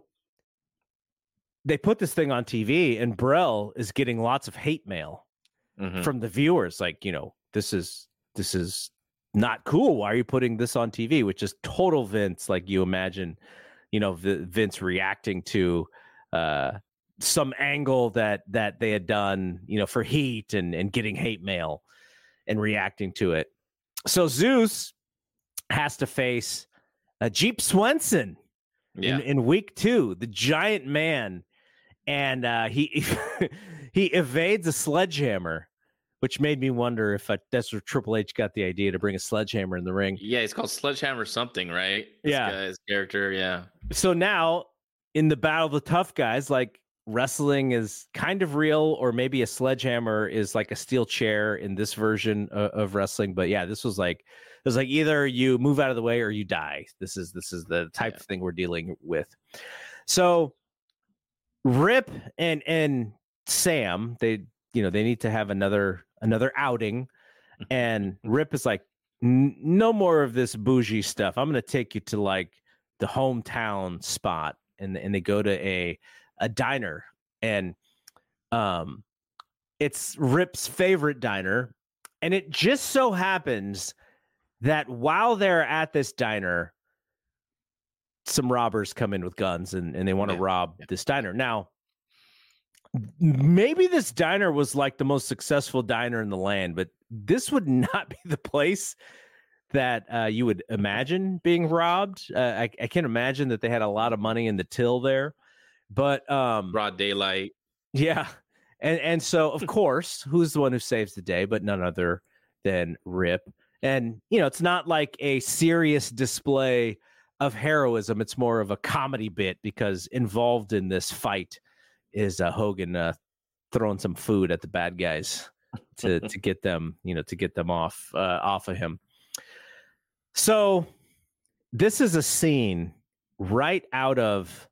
they put this thing on T V, and Brel is getting lots of hate mail mm-hmm. from the viewers. Like, you know, this is this is not cool. Why are you putting this on T V? Which is total Vince. Like you imagine, you know, v- Vince reacting to uh, some angle that that they had done, you know, for heat and and getting hate mail and reacting to it. So Zeus has to face uh, Jeep Swenson yeah. in, in week two, the giant man. And uh, he he evades a sledgehammer, which made me wonder if uh, that's where Triple H got the idea to bring a sledgehammer in the ring. Yeah, it's called Sledgehammer something, right? This yeah. guy's character, yeah. So now in the Battle of the Tough Guys, like wrestling is kind of real, or maybe a sledgehammer is like a steel chair in this version of, of wrestling. But yeah, this was like it was like either you move out of the way or you die. This is this is the type yeah. of thing we're dealing with. So Rip and and Sam, they you know they need to have another another outing, and Rip is like, no more of this bougie stuff. I'm gonna take you to like the hometown spot, and and they go to a a diner, and um, it's Rip's favorite diner, and it just so happens that while they're at this diner, some robbers come in with guns and, and they want to yeah. rob yeah. this diner. Now, maybe this diner was like the most successful diner in the land, but this would not be the place that uh, you would imagine being robbed. Uh, I, I can't imagine that they had a lot of money in the till there, but um, broad daylight. Yeah. And, and so, of course, who's the one who saves the day, but none other than Rip. And, you know, it's not like a serious display of heroism. It's more of a comedy bit, because involved in this fight is uh, Hogan uh, throwing some food at the bad guys to to get them, you know, to get them off uh, off of him. So this is a scene right out of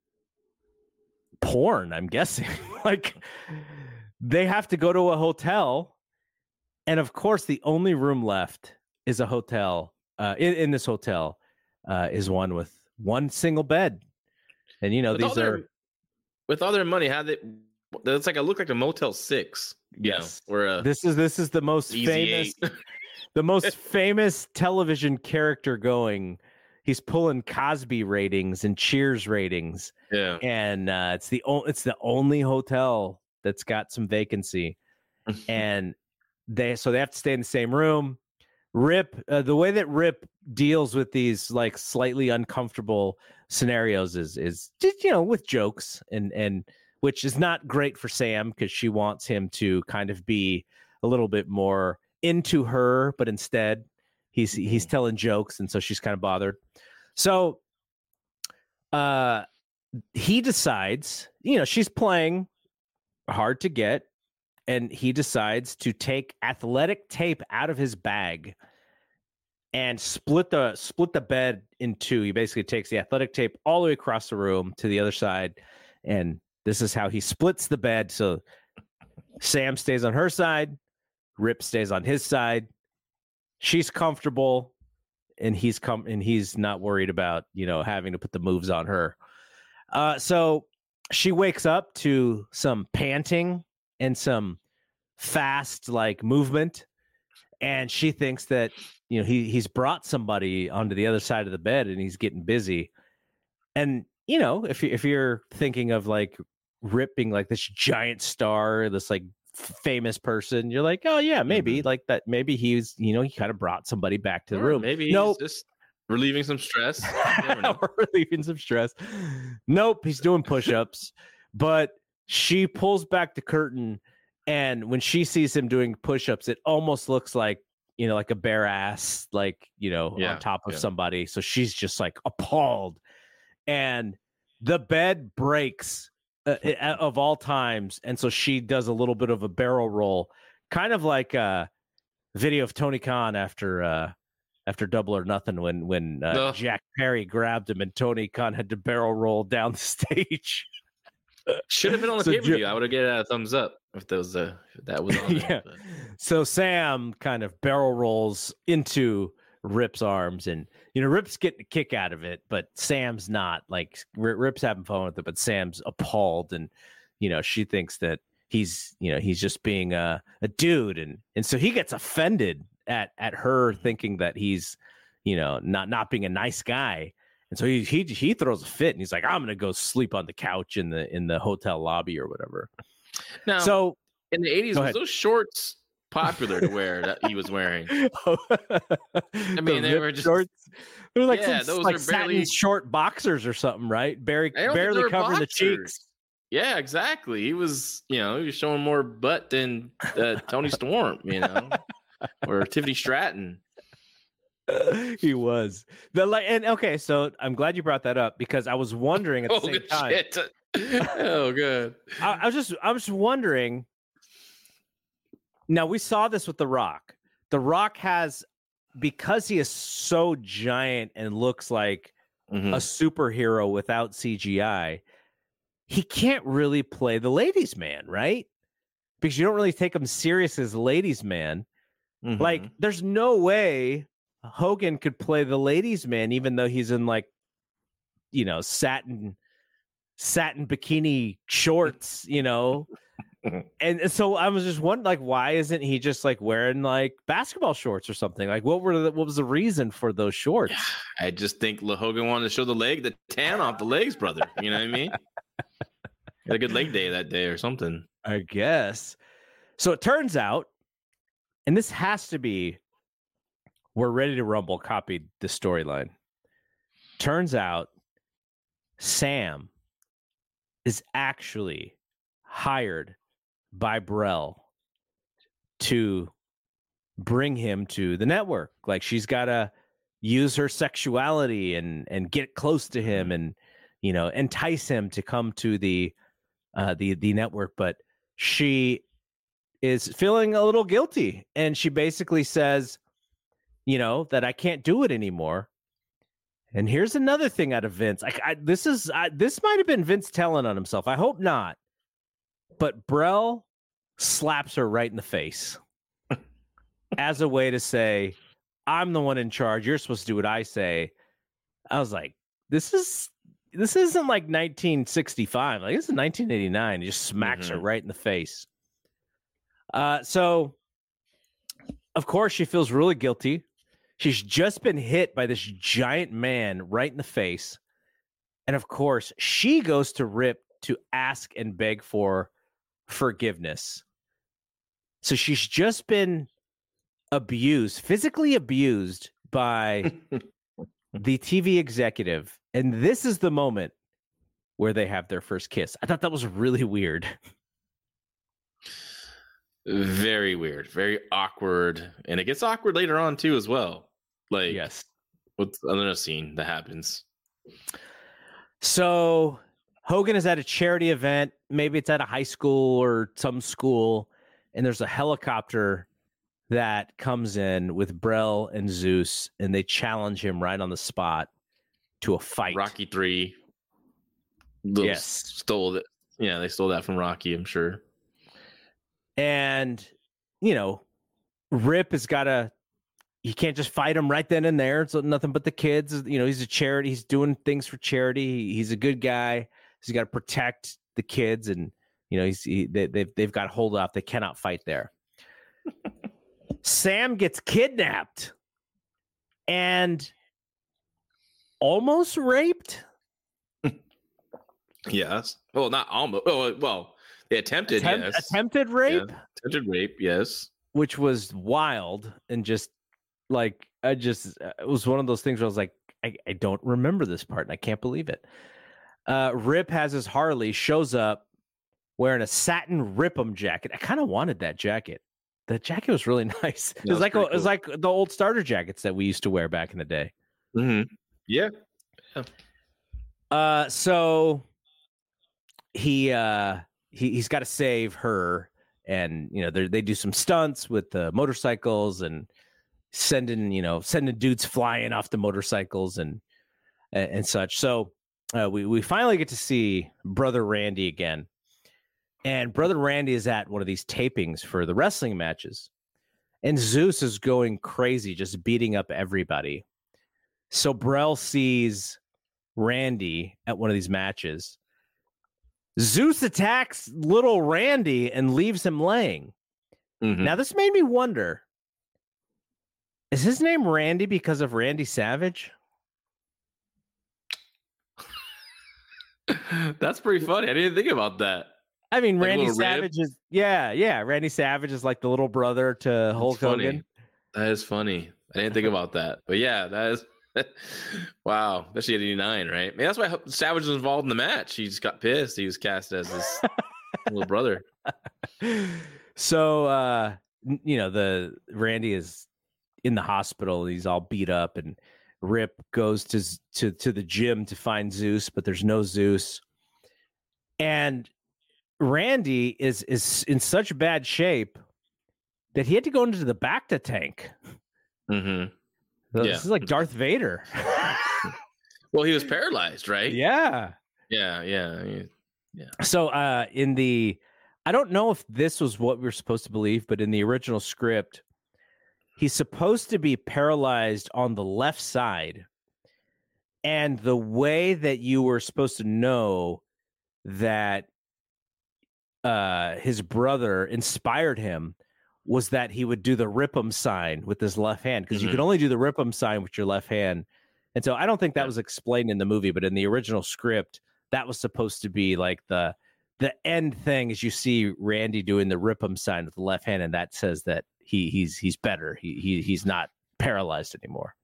porn, I'm guessing. Like they have to go to a hotel, and of course, the only room left is a hotel. Uh, in, in this hotel. Uh, is one with one single bed, and you know with these their, are with all their money. How they? It's like a look like a Motel Six. Yes, know, or a this is this is the most famous, the most famous television character going. He's pulling Cosby ratings and Cheers ratings. Yeah, and uh, it's the o- it's the only hotel that's got some vacancy, and they so they have to stay in the same room. Rip, uh, the way that Rip deals with these like slightly uncomfortable scenarios is is just, you know, with jokes, and and which is not great for Sam, because she wants him to kind of be a little bit more into her, but instead he's Mm-hmm. he's telling jokes, and so she's kind of bothered. So, uh, he decides, you know, she's playing hard to get, and he decides to take athletic tape out of his bag and split the split the bed in two. He basically takes the athletic tape all the way across the room to the other side, and this is how he splits the bed. So Sam stays on her side, Rip stays on his side. She's comfortable, and he's come and he's not worried about, you know, having to put the moves on her. Uh, so she wakes up to some panting and some fast like movement, and she thinks that, you know, he he's brought somebody onto the other side of the bed and he's getting busy. And, you know, if you if you're thinking of like Rip being like this giant star, this like famous person, you're like, oh yeah, maybe mm-hmm. like that. Maybe he's, you know, he kind of brought somebody back to the or room. Maybe nope. he's just relieving some stress. relieving some stress. Nope, he's doing push-ups. But she pulls back the curtain, and when she sees him doing push-ups, it almost looks like, you know, like a bare ass, like, you know, yeah, on top of yeah. somebody. So she's just like appalled, and the bed breaks. Uh, of all times, and so she does a little bit of a barrel roll, kind of like a video of Tony Khan after uh, after Double or Nothing, when when uh, no. Jack Perry grabbed him and Tony Khan had to barrel roll down the stage. Should have been on the so pay per view. Ju- I would have given it a thumbs up if that was uh, if that was on. yeah. There, but. So Sam kind of barrel rolls into Rip's arms, and you know, Rip's getting a kick out of it, but Sam's not. Like Rip's having fun with it, but Sam's appalled, and you know, she thinks that he's, you know, he's just being a, a dude, and and so he gets offended at at her thinking that he's, you know, not not being a nice guy, and so he he he throws a fit, and he's like, I'm gonna go sleep on the couch in the in the hotel lobby or whatever. Now, so in the eighties, was those shorts popular to wear that he was wearing? I mean, the they were just shorts. They were like yeah, some, those like are barely satin short boxers or something, right? Barely, barely were covering boxers. the cheeks. Yeah, exactly. He was, you know, he was showing more butt than uh, Tony Storm, you know, or Tiffany Stratton. He was the like, and okay, so I'm glad you brought that up because I was wondering at the oh, same time. Shit. Oh, good. I, I was just, I was wondering. Now we saw this with The Rock. The Rock has, because he is so giant and looks like mm-hmm. a superhero without C G I, he can't really play the ladies' man, right? Because you don't really take him serious as ladies' man. Mm-hmm. Like, there's no way Hogan could play the ladies' man, even though he's in like, you know, satin, satin bikini shorts, you know. And so I was just wondering, like, why isn't he just like wearing like basketball shorts or something? Like, what were the, what was the reason for those shorts? I just think Hogan wanted to show the leg, the tan off the legs, brother. You know what I mean? Had a good leg day that day or something, I guess. So it turns out, and this has to be where Ready to Rumble copied the storyline. Turns out, Sam is actually hired by Brel to bring him to the network. Like, she's got to use her sexuality and and get close to him and, you know, entice him to come to the uh, the the network. But she is feeling a little guilty, and she basically says, you know, that I can't do it anymore. And here's another thing out of Vince. I, I this is I, this might have been Vince telling on himself. I hope not. But Brel slaps her right in the face as a way to say, I'm the one in charge. You're supposed to do what I say. I was like, this is this isn't like nineteen sixty-five. Like, this is nineteen eighty-nine. He just smacks mm-hmm. her right in the face. Uh, so, of course, she feels really guilty. She's just been hit by this giant man right in the face. And, of course, she goes to Rip to ask and beg for forgiveness. So she's just been abused, physically abused by the T V executive. And this is the moment where they have their first kiss. I thought that was really weird. Very weird, very awkward. And it gets awkward later on too as well. Like, yes. what's another scene that happens? So Hogan is at a charity event. Maybe it's at a high school or some school, and there's a helicopter that comes in with Brel and Zeus, and they challenge him right on the spot to a fight. Rocky three. Those Yes. Stole it. Yeah, they stole that from Rocky, I'm sure. And, you know, Rip has got to, he can't just fight him right then and there. So nothing but the kids. You know, he's a charity. He's doing things for charity. He's a good guy. He's got to protect the kids. And, you know, he's he, they, they've, they've got hold off. They cannot fight there. Sam gets kidnapped and almost raped. Yes. Well, not almost. Oh, well, they attempted. Attempt, yes. Attempted rape. Yeah. Attempted rape. Yes. Which was wild and just like I just it was one of those things where I was like, I, I don't remember this part and I can't believe it. Uh, Rip has his Harley, shows up wearing a satin Rip'em jacket. I kind of wanted that jacket. The jacket was really nice. It was, was like a, cool. It was like the old starter jackets that we used to wear back in the day. Mm-hmm. Yeah. yeah. Uh, so he uh he he's got to save her. And, you know, they do some stunts with the motorcycles and sending, you know, sending dudes flying off the motorcycles and and, and such. So uh, we, we finally get to see Brother Randy again. And Brother Randy is at one of these tapings for the wrestling matches. And Zeus is going crazy, just beating up everybody. So Brel sees Randy at one of these matches. Zeus attacks little Randy and leaves him laying. Mm-hmm. Now, this made me wonder, is his name Randy because of Randy Savage? That's pretty funny. I didn't think about that. I mean, like Randy Savage rib? is, yeah, yeah. Randy Savage is like the little brother to That's Hulk funny. Hogan. That is funny. I didn't think about that. But yeah, that is... Wow, especially at eighty-nine, right? Man, that's why Savage was involved in the match. He just got pissed. He was cast as his little brother. So, uh, you know, the Randy is in the hospital. He's all beat up, and Rip goes to to to the gym to find Zeus, but there's no Zeus. And Randy is is in such bad shape that he had to go into the Bacta tank. Mm-hmm. This yeah. is like Darth Vader. Well, he was paralyzed, right? Yeah. Yeah, yeah, yeah. So uh, in the, I don't know if this was what we were supposed to believe, but in the original script, he's supposed to be paralyzed on the left side. And the way that you were supposed to know that uh, his brother inspired him was that he would do the Rip'em sign with his left hand, because mm-hmm. you could only do the Rip'em sign with your left hand. And so I don't think that was explained in the movie, but in the original script, that was supposed to be like the the end thing is you see Randy doing the Rip'em sign with the left hand, and that says that he he's he's better. He he he's not paralyzed anymore.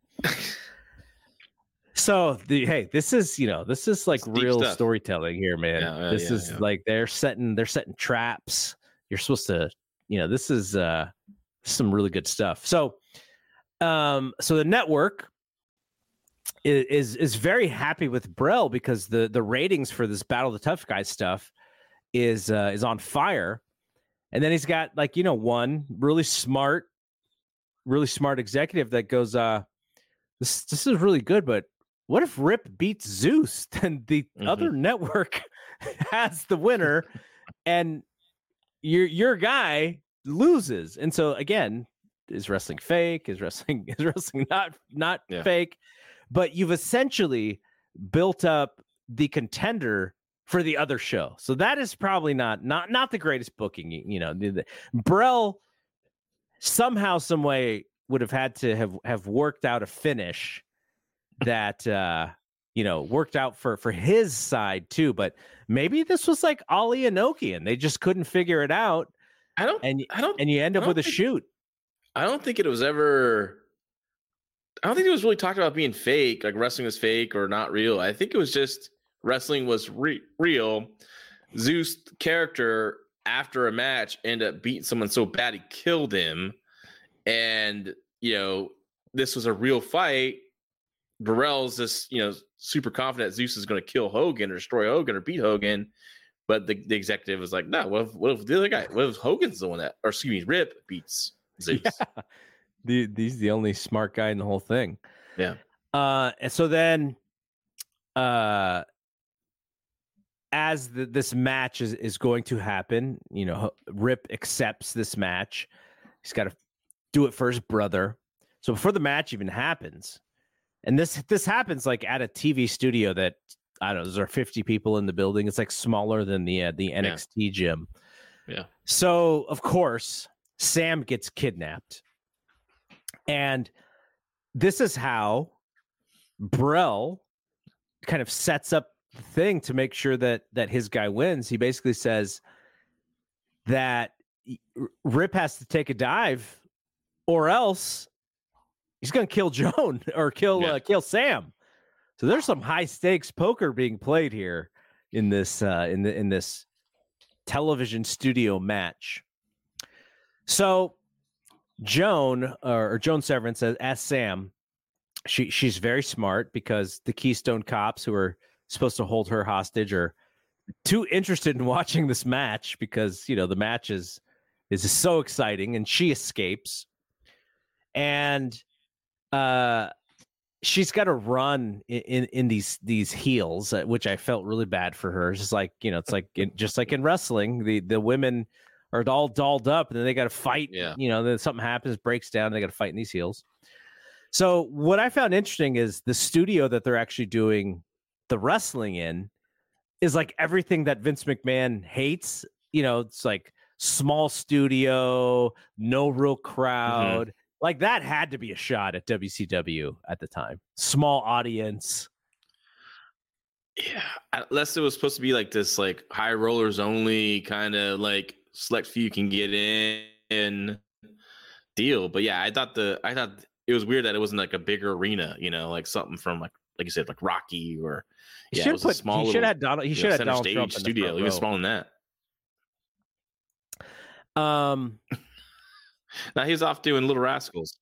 So the hey, this is you know this is like real stuff. Storytelling here, man. Yeah, uh, this yeah, is yeah. like they're setting they're setting traps. You're supposed to. You know, this is uh, some really good stuff. So, um, so the network is, is is very happy with Brel because the the ratings for this Battle of the Tough Guys stuff is uh, is on fire, and then he's got like you know one really smart, really smart executive that goes, uh, this this is really good, but what if Rip beats Zeus? Then the mm-hmm. other network has the winner, and your your guy loses. And so again, is wrestling fake? Is wrestling is wrestling not not yeah. fake? But you've essentially built up the contender for the other show. So that is probably not not not the greatest booking. You know, the, the, Brel somehow, some way would have had to have have worked out a finish that uh you know, worked out for, for his side too, but maybe this was like Ali Inoki and they just couldn't figure it out. I don't, and I don't, and you end up with a think, shoot. I don't think it was ever, I don't think it was really talked about being fake, like wrestling was fake or not real. I think it was just wrestling was re- real. Zeus' character after a match ended up beating someone so bad he killed him. And, you know, this was a real fight, Burrell's just, you know, super confident Zeus is going to kill Hogan or destroy Hogan or beat Hogan. But the, the executive was like, no, what if, what if the other guy, what if Hogan's the one that, or excuse me, Rip beats Zeus? Yeah. The, he's the only smart guy in the whole thing. Yeah. Uh, and so then, uh, as the, this match is, is going to happen, you know, Rip accepts this match. He's got to do it for his brother. So before the match even happens, and this this happens like at a T V studio that, I don't know, there are fifty people in the building. It's like smaller than the uh, the N X T yeah. gym. Yeah. So of course, Sam gets kidnapped, and this is how Burrell kind of sets up the thing to make sure that that his guy wins. He basically says that Rip has to take a dive, or else he's going to kill Joan or kill yeah. uh, kill Sam. So there's some high stakes poker being played here in this uh, in the in this television studio match. So Joan or, or Joan Severance as, as Sam, she she's very smart because the Keystone Cops who are supposed to hold her hostage are too interested in watching this match because, you know, the match is is so exciting, and she escapes, and uh. she's got to run in, in, in these these heels, uh, which I felt really bad for her. It's just like, you know, it's like in, just like in wrestling, the the women are all dolled up, and then they got to fight. Yeah. You know, then something happens, breaks down, and they got to fight in these heels. So what I found interesting is the studio that they're actually doing the wrestling in is like everything that Vince McMahon hates. You know, it's like small studio, no real crowd. Mm-hmm. Like that had to be a shot at W C W at the time. Small audience. Yeah, unless it was supposed to be like this, like high rollers only kind of like select few can get in deal. But yeah, I thought the I thought it was weird that it wasn't like a bigger arena. You know, like something from like like you said, like Rocky or yeah, it was put, a small. He should have Donald. He should have Donald stage Trump studio. Even smaller than that. Um. Now he's off doing Little Rascals.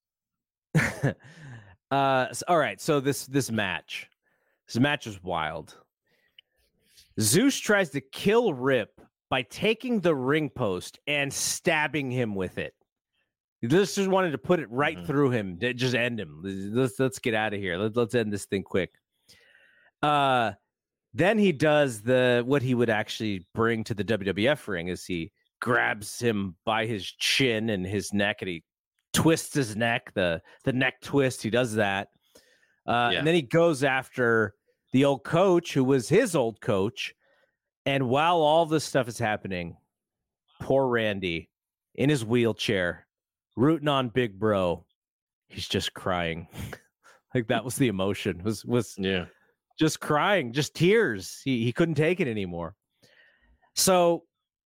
uh, so, all right. So this this match, this match is wild. Zeus tries to kill Rip by taking the ring post and stabbing him with it. This just wanted to put it right mm-hmm. through him, to just end him. Let's let's get out of here. Let's let's end this thing quick. Uh, then he does the what he would actually bring to the W W F ring is he grabs him by his chin and his neck, and he twists his neck, the the neck twist. He does that. Uh, yeah. And then he goes after the old coach, who was his old coach. And while all this stuff is happening, poor Randy in his wheelchair, rooting on Big Bro, he's just crying. Like that was the emotion, was was yeah, just crying, just tears. He he couldn't take it anymore. So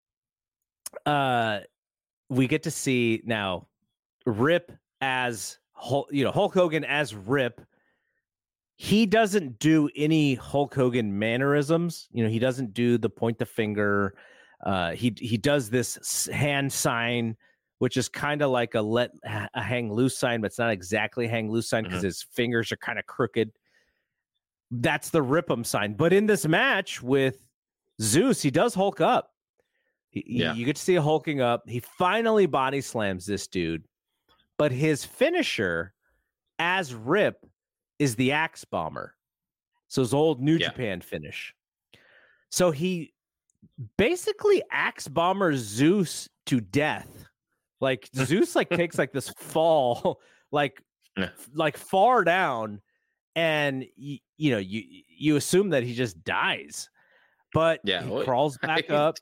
uh we get to see now Rip as Hulk, you know, Hulk Hogan as Rip. He doesn't do any Hulk Hogan mannerisms. You know, he doesn't do the point the finger. Uh he he does this hand sign, which is kind of like a let a hang loose sign, but it's not exactly hang loose sign because mm-hmm. his fingers are kind of crooked. That's the Rip 'em sign. But in this match with Zeus, he does Hulk up. He, yeah. You get to see a hulking up. He finally body slams this dude. But his finisher as Rip is the Axe Bomber. So his old New yeah. Japan finish. So he basically Axe Bombers Zeus to death. Like Zeus like takes like this fall, like, yeah. like far down. And, y- you know, you, you assume that he just dies. But yeah, he well, crawls back up.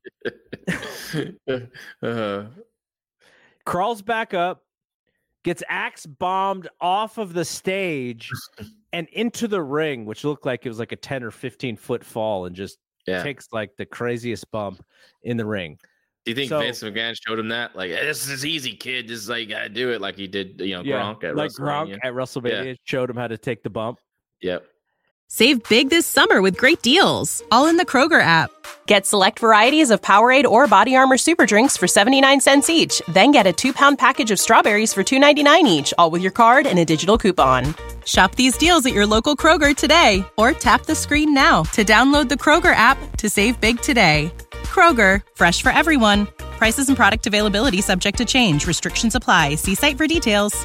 uh-huh. Crawls back up, gets axe bombed off of the stage and into the ring, which looked like it was like a ten or fifteen foot fall, and just yeah. takes like the craziest bump in the ring. Do you think so, Vince McMahon showed him that? Like, this is easy, kid. This is like, you gotta do it like he did, you know, yeah, Gronk at like WrestleMania. Gronk at WrestleMania yeah. showed him how to take the bump. Yep. Save big this summer with great deals, all in the Kroger app. Get select varieties of Powerade or Body Armor Super Drinks for seventy-nine cents each. Then get a two-pound package of strawberries for two ninety-nine each, all with your card and a digital coupon. Shop these deals at your local Kroger today, or tap the screen now to download the Kroger app to save big today. Kroger, fresh for everyone. Prices and product availability subject to change. Restrictions apply. See site for details.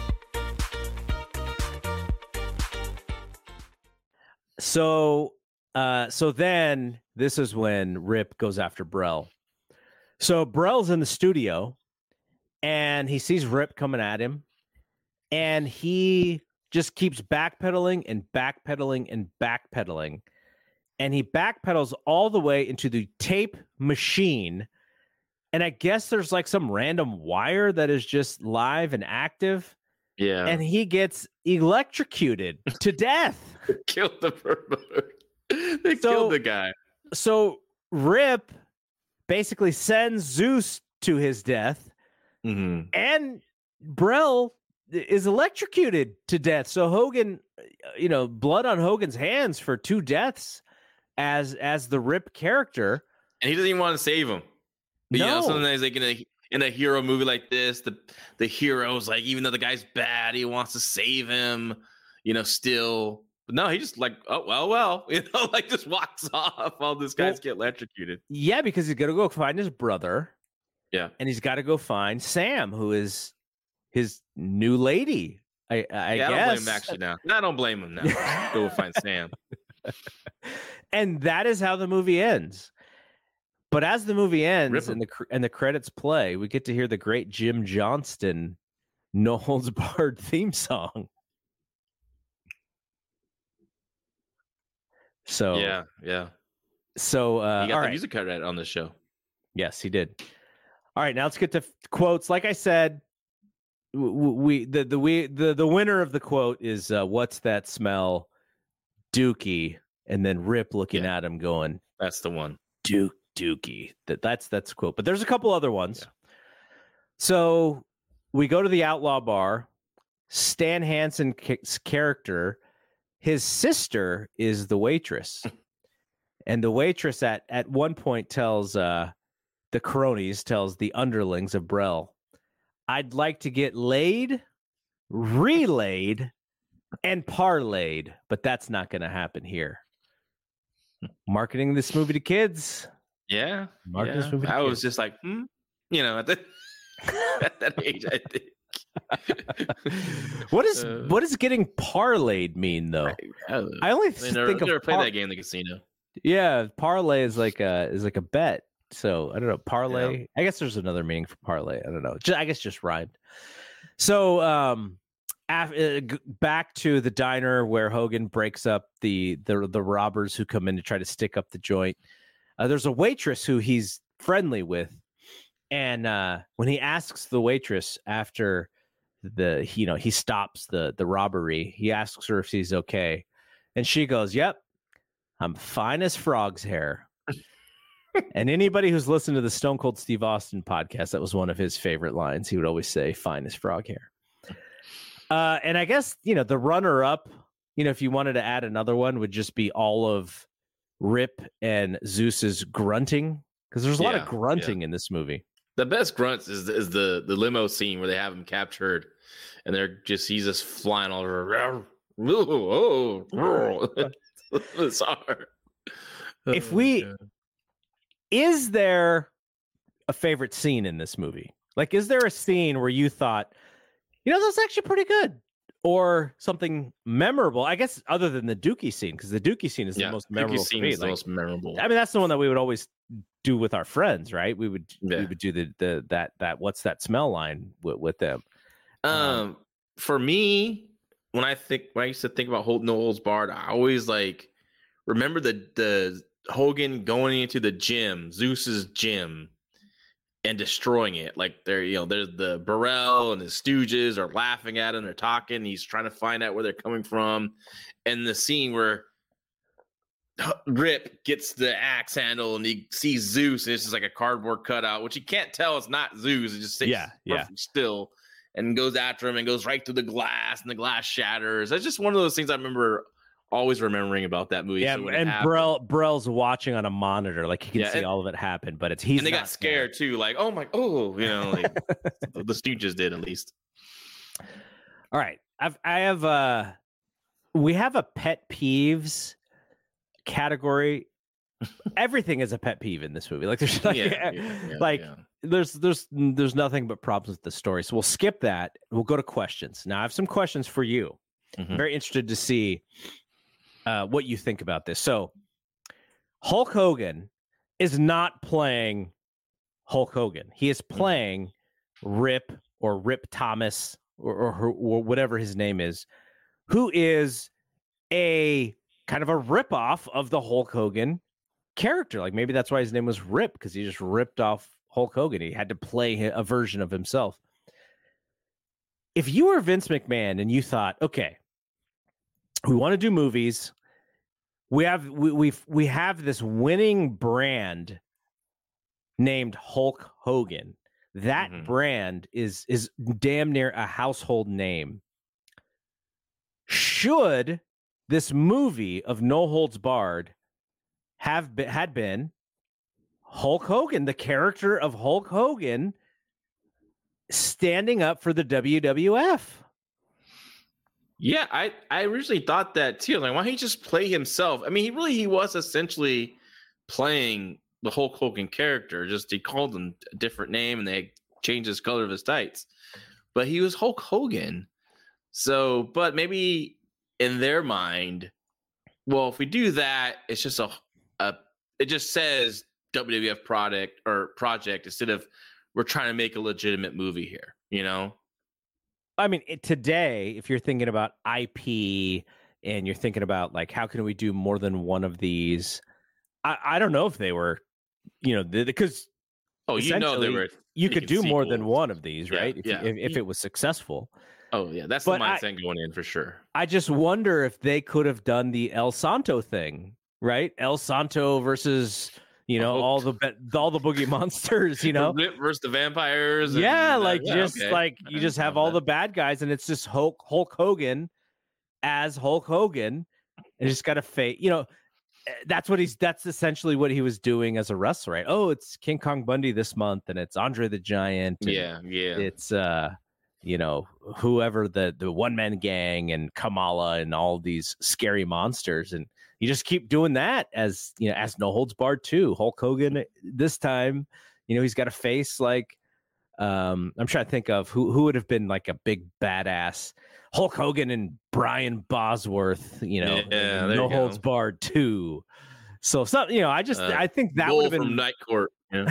So, uh, so then this is when Rip goes after Brel. So Brel's in the studio, and he sees Rip coming at him, and he just keeps backpedaling and backpedaling and backpedaling, and he backpedals all the way into the tape machine. And I guess there's like some random wire that is just live and active. Yeah. And he gets electrocuted to death. Killed the promoter. They So- killed the guy. So Rip basically sends Zeus to his death, Mm-hmm. and Brel is electrocuted to death. So Hogan, you know, blood on Hogan's hands for two deaths as as the Rip character. And he doesn't even want to save him. But, you know, No. sometimes like in a in a hero movie like this, the the hero's like, even though the guy's bad, he wants to save him, you know, still. But no, he just like, oh well, well, you know, like just walks off while this guy's Well- get electrocuted. Yeah, because he's got to go find his brother. Yeah. And he's got to go find Sam, who is his new lady. I, I yeah, I guess. don't blame him actually now. No, I don't blame him now. Just go find Sam. And that is how the movie ends. But as the movie ends Rip 'em. and the cr- and the credits play, we get to hear the great Jim Johnston No Holds Barred theme song. So Yeah, yeah. so uh, He got all the right. music credit on the show. Yes, he did. All right, now let's get to f- quotes. Like I said, w- w- we the the we the the winner of the quote is uh, "What's that smell, Dookie?" And then Rip looking Yeah. at him, going, That's the one. Duke Dookie. That that's that's a quote. But there's a couple other ones. Yeah. So we go to the Outlaw Bar. Stan Hansen's character, his sister is the waitress, and the waitress at at one point tells uh, the cronies, tells the underlings of Brel, "I'd like to get laid, relayed, and parlayed, but that's not going to happen here." Marketing this movie to kids. Yeah. Mark yeah. this movie to I was kids. just like, hmm, you know, at, the, at that age, I think. What is Uh, what does getting parlayed mean though? I, I only I th- never, think of never played par- that game in the casino. Yeah, parlay is like a is like a bet. So I don't know, parlay. I guess there's another meaning for parlay. I don't know. Ju- I guess just rhymed. So um, af- uh, g- back to the diner where Hogan breaks up the the the robbers who come in to try to stick up the joint. Uh, there's a waitress who he's friendly with, and uh, when he asks the waitress after the you know he stops the the robbery, he asks her if she's okay, and she goes, "Yep, I'm fine as frog's hair." And anybody who's listened to the Stone Cold Steve Austin podcast, that was one of his favorite lines. He would always say, "Fine as frog hair." Uh, and I guess, you know, the runner up, you know, if you wanted to add another one, would just be all of Rip and Zeus's grunting, because there's a lot of Yeah, grunting in this movie. The best grunts is is the the limo scene where they have him captured, and they're just he's just flying all over. Oh, it's hard. If Oh, we- God. Is there a favorite scene in this movie? Like, is there a scene where you thought, you know, that's actually pretty good, or something memorable? I guess other than the Dookie scene, because the Dookie scene is yeah, the most Dookie memorable. scene for me. is the Like, most memorable. I mean, that's the one that we would always do with our friends, right? We would Yeah. we would do the the that that what's that smell line with, with them. Um, for me, when I think when I used to think about Hold No Holds Barred, I always like remember the the Hogan going into the gym, Zeus's gym, and destroying it. Like they're you know, there's the Burrell and his stooges are laughing at him, they're talking, he's trying to find out where they're coming from. And the scene where Rip gets the axe handle and he sees Zeus, and it's just like a cardboard cutout, which you can't tell it's not Zeus. It just sits Yeah, yeah. perfect still and goes after him and goes right through the glass, and the glass shatters. That's just one of those things I remember always remembering about that movie. Yeah, so and Brel Brel's watching on a monitor, like he can yeah, see and, all of it happen, but it's he's and they not got scared there. too, like oh my, oh, you know, like the Stooges did at least. All right, I've I have uh, we have a pet peeves category. Everything is a pet peeve in this movie. Like there's like, yeah, yeah, yeah, like yeah. there's there's there's nothing but problems with the story. So we'll skip that. We'll go to questions. Now I have some questions for you. Mm-hmm. I'm very interested to see uh, what you think about this. So Hulk Hogan is not playing Hulk Hogan. He is playing mm-hmm. Rip or Rip Thomas or, or, or whatever his name is, who is a kind of a ripoff of the Hulk Hogan character. Like maybe that's why his name was Rip, because he just ripped off Hulk Hogan. He had to play a version of himself. If you were Vince McMahon and you thought, okay, we want to do movies, we have we we've, we have this winning brand named Hulk Hogan. That mm-hmm. brand is is damn near a household name. Should this movie of No Holds Barred have been, had been Hulk Hogan, the character of Hulk Hogan, standing up for the W W F? Yeah, I, I originally thought that too. Like, why don't he just play himself? I mean, he really he was essentially playing the Hulk Hogan character. Just he called him a different name and they changed his color of his tights. But he was Hulk Hogan. So, but maybe in their mind, well, if we do that, it's just a, a it just says W W F product or project instead of we're trying to make a legitimate movie here, you know? I mean, it, today, if you're thinking about I P and you're thinking about like, how can we do more than one of these? I, I don't know if they were, you know, because oh, you know, they were. You could do sequels. More than one of these, right? Yeah, if, yeah. if, if it was successful. Oh yeah, that's but the mindset I, going in for sure. I just wonder if they could have done the El Santo thing, right? El Santo versus. You know, all the all the boogie monsters, you know, versus the vampires. And, yeah, like uh, yeah, just okay. like you just have all the bad guys, and it's just Hulk Hulk Hogan as Hulk Hogan, and just got to fake. You know, that's what he's. That's essentially what he was doing as a wrestler, right? Oh, it's King Kong Bundy this month, and it's Andre the Giant. And yeah, yeah. It's uh, you know, whoever the the one man gang and Kamala and all these scary monsters and. You just keep doing that as, you know, as No Holds Barred too. Hulk Hogan this time, you know, he's got a face like, um, I'm trying to think of who, who would have been like a big badass. Hulk Hogan and Brian Bosworth, you know, yeah, No Holds Barred too. So, so, you know, I just, uh, I think that would have been from Night Court. Yeah.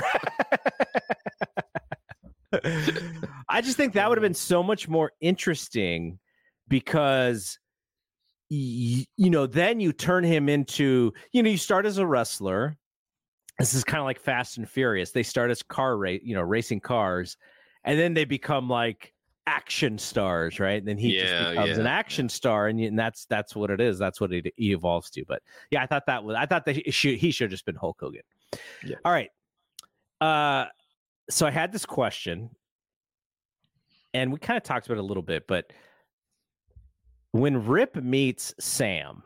I just think that would have been so much more interesting because you know, then you turn him into, you know, you start as a wrestler. This is kind of like Fast and Furious. They start as car race, you know, racing cars, and then they become like action stars, right? And then he yeah, just becomes yeah. an action star, and, you, and that's that's what it is. That's what it, he evolves to. But yeah, I thought that was, I thought that he should he should have just been Hulk Hogan. Yeah. All right. Uh, so I had this question, and we kind of talked about it a little bit, but. When Rip meets Sam,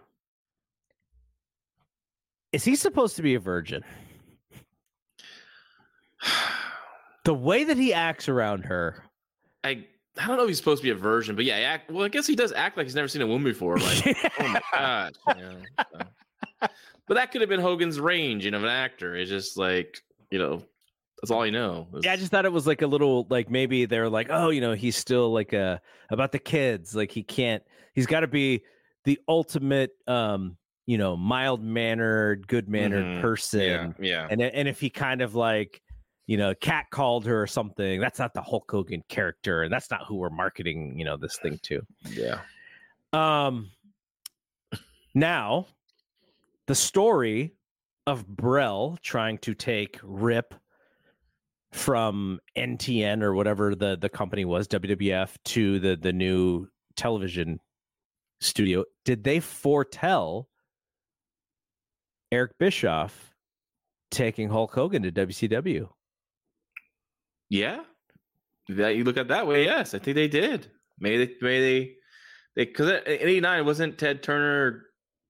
is he supposed to be a virgin? The way that he acts around her. I I don't know if he's supposed to be a virgin, but yeah, I act, well, I guess he does act like he's never seen a woman before. Like, oh my gosh. Yeah, so. But that could have been Hogan's range, you know, of an actor. It's just like, you know, that's all I know. It's... Yeah, I just thought it was like a little, like maybe they're like, oh, you know, he's still like a about the kids. Like he can't, he's got to be the ultimate, um, you know, mild mannered, good mannered mm-hmm. person. Yeah, yeah. And and if he kind of like, you know, cat called her or something, that's not the Hulk Hogan character, and that's not who we're marketing, you know, this thing to. Yeah. Um. Now, the story of Brel trying to take Rip from N T N or whatever the, the company was, W W F, to the, the new television studio. Did they foretell Eric Bischoff taking Hulk Hogan to W C W? Yeah. That you look at it that way, yes. I think they did. Maybe they maybe they they because in eighty-nine wasn't Ted Turner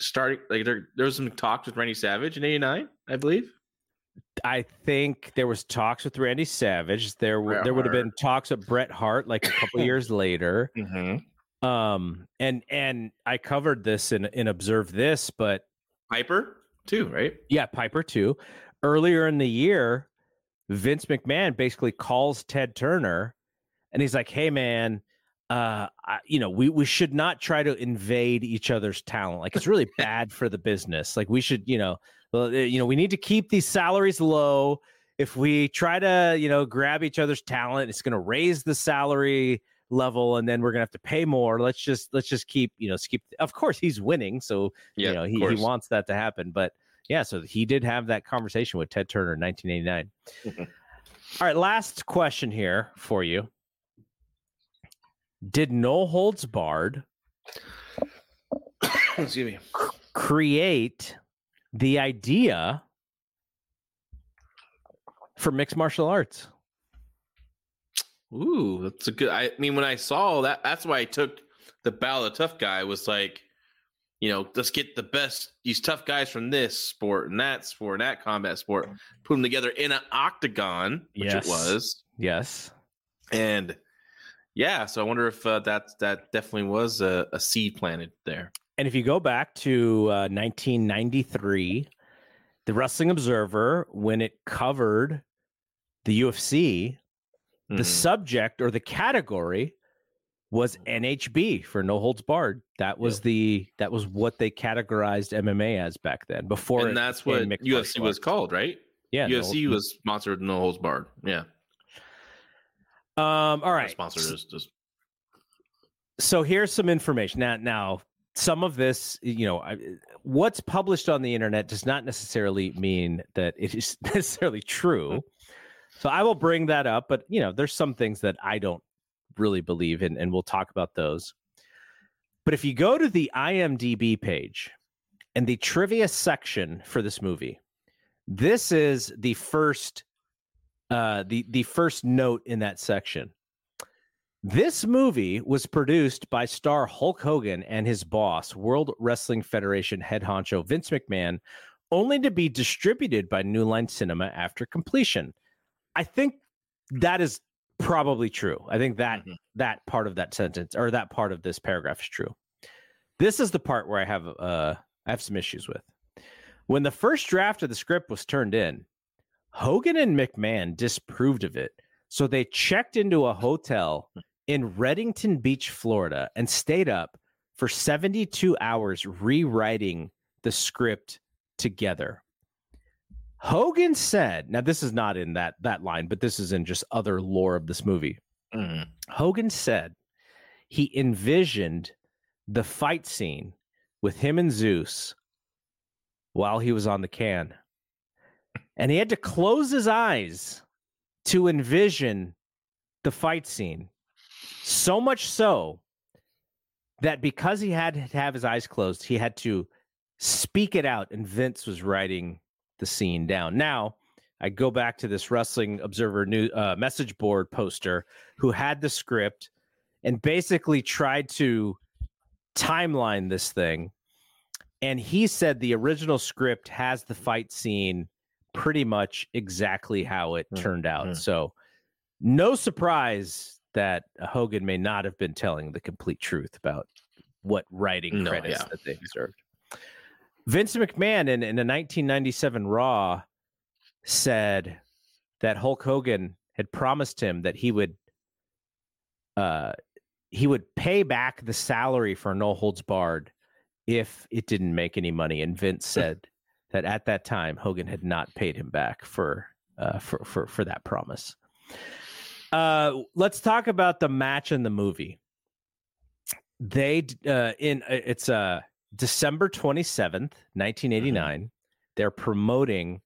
starting like there there was some talk with Randy Savage in eighty-nine, I believe. I think there was talks with Randy Savage. There were Bret there would have Hart. been talks with Bret Hart like a couple years later. Mm-hmm. Um, and and I covered this in in Observe This, but Piper too, right? yeah, Piper too. Earlier in the year, Vince McMahon basically calls Ted Turner, and he's like, "Hey, man, uh, I, you know, we we should not try to invade each other's talent. Like, it's really bad for the business. Like, we should, you know, well, you know, we need to keep these salaries low. If we try to, you know, grab each other's talent, it's going to raise the salary level, and then we're gonna have to pay more. Let's just let's just keep, you know, keep. Of course, he's winning, so Yeah, you know of he, he course. wants that to happen, but." Yeah, so he did have that conversation with Ted Turner in nineteen eighty-nine. All right, last question here for you. Did No Holds Barred Excuse me. create the idea for mixed martial arts? Ooh, that's a good. I mean, when I saw that, that's why I took the Battle of the Tough Guy. Was like, you know, let's get the best these tough guys from this sport and that sport and that combat sport, put them together in an octagon, which Yes. it was. Yes. And yeah, so I wonder if uh, that that definitely was a, a seed planted there. And if you go back to uh, nineteen ninety-three, the Wrestling Observer, when it covered the U F C, the Mhm. subject or the category was N H B for No Holds Barred. That was Yep. the that was what they categorized M M A as back then. Before and it that's became what mixed U F C martial was arts. called, right? Yeah, U F C no, was sponsored No Holds Barred. Yeah, Um, all right. Sponsored is just So here's some information. Now, now some of this, you know, I, what's published on the internet does not necessarily mean that it is necessarily true. So I will bring that up, but you know, there's some things that I don't really believe in, and we'll talk about those. But if you go to the I M D B page and the trivia section for this movie, this is the first, uh, the the first note in that section. This movie was produced by star Hulk Hogan and his boss, World Wrestling Federation head honcho Vince McMahon, only to be distributed by New Line Cinema after completion. I think that is probably true. I think that Mhm. that part of that sentence or that part of this paragraph is true. This is the part where I have uh, I have some issues with. When the first draft of the script was turned in, Hogan and McMahon disapproved of it, so they checked into a hotel in Reddington Beach, Florida, and stayed up for seventy-two hours rewriting the script together. Hogan said, now this is not in that that line, but this is in just other lore of this movie. Mhm. Hogan said he envisioned the fight scene with him and Zeus while he was on the can. And he had to close his eyes to envision the fight scene. So much so that because he had to have his eyes closed, he had to speak it out, and Vince was writing the scene down. Now, I go back to this Wrestling Observer new uh, message board poster who had the script and basically tried to timeline this thing. And he said the original script has the fight scene pretty much exactly how it turned out. Mhm. So no surprise that Hogan may not have been telling the complete truth about what writing No, credits yeah. that they deserved. Vince McMahon in, in a nineteen ninety-seven Raw said that Hulk Hogan had promised him that he would uh, he would pay back the salary for No Holds Barred if it didn't make any money. And Vince said that at that time Hogan had not paid him back for uh, for, for for that promise. Uh, let's talk about the match in the movie. They uh, in it's uh, December twenty-seventh, nineteen eighty-nine. Mm-hmm. They're promoting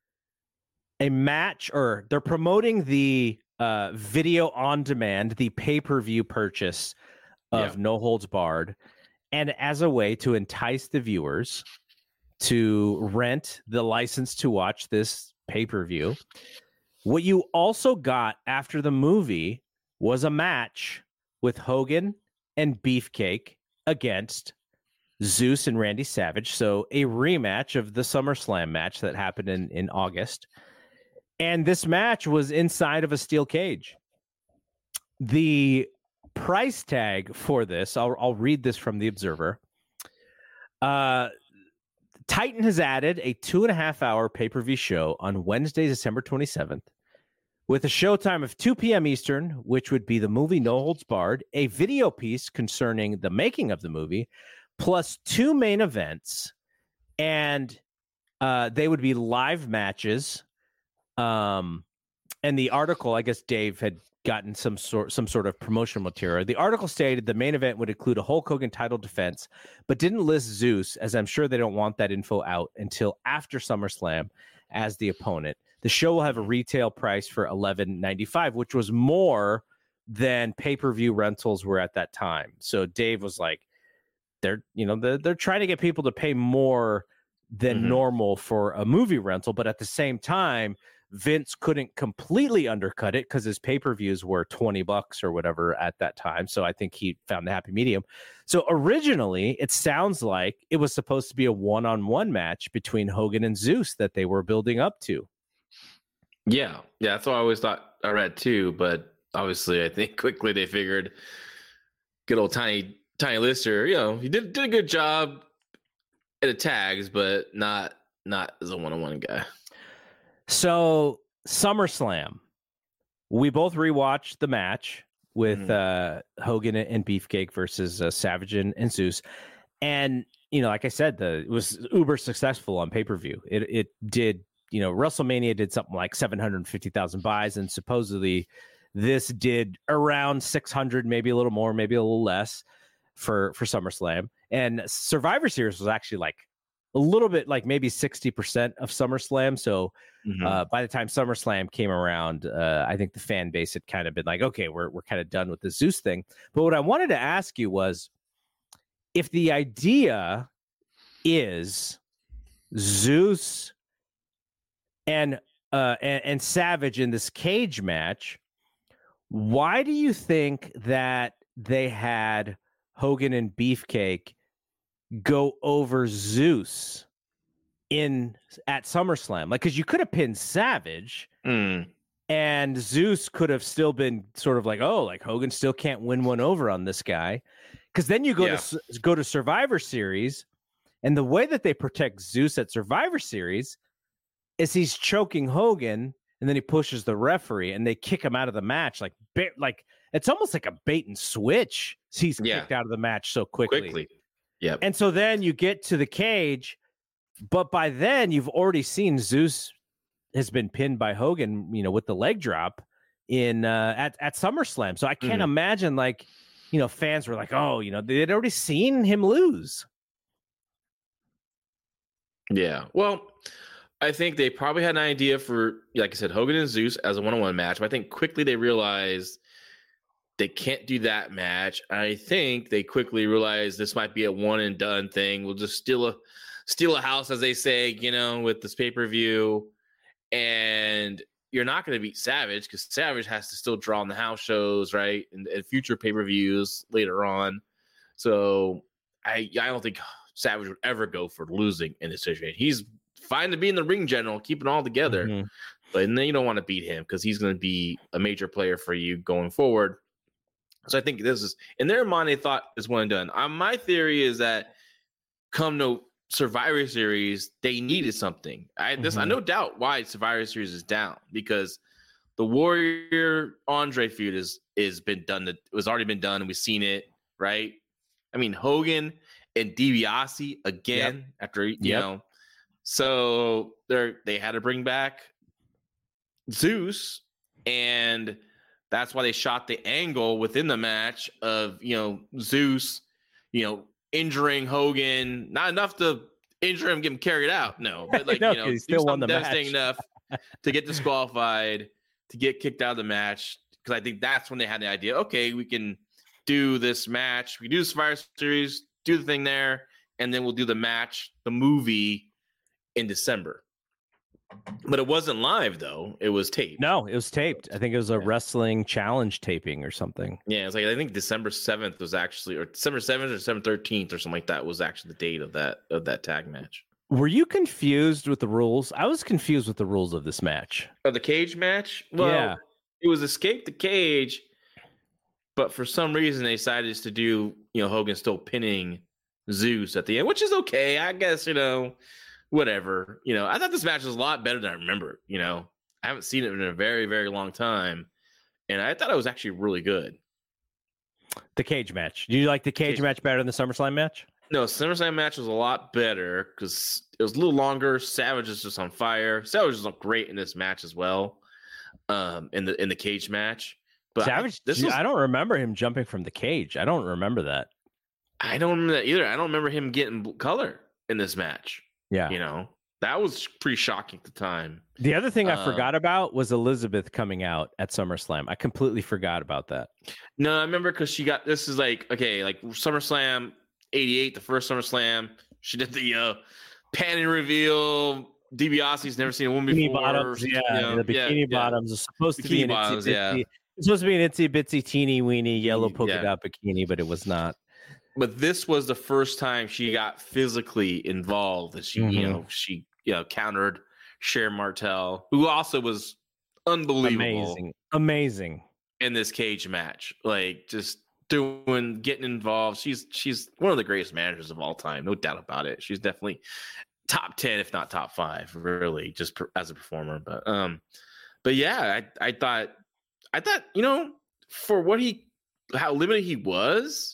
a match, or they're promoting the uh, video on demand, the pay-per-view purchase of Yeah. No Holds Barred, and as a way to entice the viewers to rent the license to watch this pay-per-view. What you also got after the movie was a match with Hogan and Beefcake against Zeus and Randy Savage. So a rematch of the SummerSlam match that happened in, in August. And this match was inside of a steel cage. The price tag for this, I'll, I'll read this from the Observer. Uh, Titan has added a two and a half hour pay-per-view show on Wednesday, December twenty-seventh, with a showtime of two p.m. Eastern, which would be the movie No Holds Barred, a video piece concerning the making of the movie, plus two main events, and uh, they would be live matches. Um, and the article, I guess Dave had gotten some sort some sort of promotional material. The article stated the main event would include a Hulk Hogan title defense, but didn't list Zeus, as I'm sure they don't want that info out until after SummerSlam as the opponent. The show will have a retail price for eleven ninety-five, which was more than pay-per-view rentals were at that time. So Dave was like, they're, you know, they're, they're trying to get people to pay more than mm-hmm. normal for a movie rental, but at the same time, Vince couldn't completely undercut it because his pay-per-views were twenty bucks or whatever at that time. So I think he found the happy medium. So originally, it sounds like it was supposed to be a one-on-one match between Hogan and Zeus that they were building up to. Yeah. Yeah. That's what I always thought I read too. But obviously, I think quickly they figured good old Tiny, Tiny Lister, you know, he did, did a good job at the tags, but not, not as a one-on-one guy. So SummerSlam, we both rewatched the match with mm-hmm. uh, Hogan and Beefcake versus uh, Savage and, and Zeus, and you know, like I said, the it was uber successful on pay per view. It it did, you know, WrestleMania did something like seven hundred fifty thousand buys, and supposedly this did around six hundred, maybe a little more, maybe a little less for for SummerSlam. And Survivor Series was actually like a little bit like maybe sixty percent of SummerSlam. So mm-hmm. uh, by the time SummerSlam came around, uh, I think the fan base had kind of been like, okay, we're we're kind of done with the Zeus thing. But what I wanted to ask you was, if the idea is Zeus and uh, and, and Savage in this cage match, why do you think that they had Hogan and Beefcake go over Zeus in at SummerSlam? Like, because you could have pinned Savage mm. and Zeus could have still been sort of like, oh, like Hogan still can't win one over on this guy. Because then you go yeah. to go to Survivor Series, and the way that they protect Zeus at Survivor Series is he's choking Hogan, and then he pushes the referee, and they kick him out of the match. Like, like it's almost like a bait and switch. He's yeah. kicked out of the match so quickly. Quickly. Yep. And so then you get to the cage, but by then you've already seen Zeus has been pinned by Hogan, you know, with the leg drop in uh, at at SummerSlam. So I can't mm. imagine, like, you know, fans were like, oh, you know, they'd already seen him lose. Yeah. Well, I think they probably had an idea for, like I said, Hogan and Zeus as a one-on-one match. But I think quickly they realized they can't do that match. I think they quickly realized this might be a one and done thing. We'll just steal a steal a house, as they say, you know, with this pay-per-view. And you're not going to beat Savage because Savage has to still draw on the house shows, right? And, and future pay-per-views later on. So I I don't think Savage would ever go for losing in this situation. He's fine to be in the ring general, keep it all together. Mm-hmm. But then you don't want to beat him because he's going to be a major player for you going forward. So I think this is, in their mind, they thought it's one and done. Um, my theory is that come no Survivor Series, they needed something. I this mm-hmm. I no doubt why Survivor Series is down, because the Warrior Andre feud is is been done. It was already been done, and we've seen it, right? I mean, Hogan and DiBiase again yep. after you yep. know. So they they had to bring back Zeus, and that's why they shot the angle within the match of, you know, Zeus, you know, injuring Hogan, not enough to injure him, get him carried out. No, but like, no, you know, he still won the devastating match. Enough to get disqualified, to get kicked out of the match. Because I think that's when they had the idea, okay, we can do this match. We do the Survivor Series, do the thing there, and then we'll do the match, the movie in December. But it wasn't live though. It was taped. No, it was taped. I think it was a Yeah. wrestling challenge taping or something. Yeah, it's like I think December seventh was actually, or December seventh or December thirteenth or something like that was actually the date of that of that tag match. Were you confused with the rules? I was confused with the rules of this match. Oh, the cage match? Well, Yeah. it was escape the cage, but for some reason they decided to do, you know, Hogan still pinning Zeus at the end, which is okay. I guess, you know, whatever. You know, I thought this match was a lot better than I remember. You know, I haven't seen it in a very, very long time. And I thought it was actually really good. The cage match. Do you like the cage, Cage- match better than the SummerSlam match? No, SummerSlam match was a lot better because it was a little longer. Savage is just on fire. Savage was great in this match as well. Um, in the in the cage match. But Savage, I, this gee, was, I don't remember him jumping from the cage. I don't remember that. I don't remember that either. I don't remember him getting bl- color in this match. Yeah. You know, that was pretty shocking at the time. The other thing I Um, forgot about was Elizabeth coming out at SummerSlam. I completely forgot about that. No, I remember because she got this is like okay, like SummerSlam eighty-eight, the first SummerSlam. She did the uh, panty reveal. DiBiase's never seen a woman Bikini before. bottoms, yeah, You know, the yeah, bikini yeah. bottoms are supposed to be Bikini an bottoms, itsy yeah. bitsy. It's supposed to be an itsy bitsy teeny weeny yellow polka Yeah. dot bikini, but it was not. But this was the first time she got physically involved. And she, you Mhm. know, she you know countered Cher Martel, who also was unbelievable Amazing, amazing. in this cage match. Like just doing, getting involved. She's she's one of the greatest managers of all time, no doubt about it. She's definitely top ten, if not top five, really, just per, as a performer. But um, but yeah, I I thought I thought you know for what he how limited he was.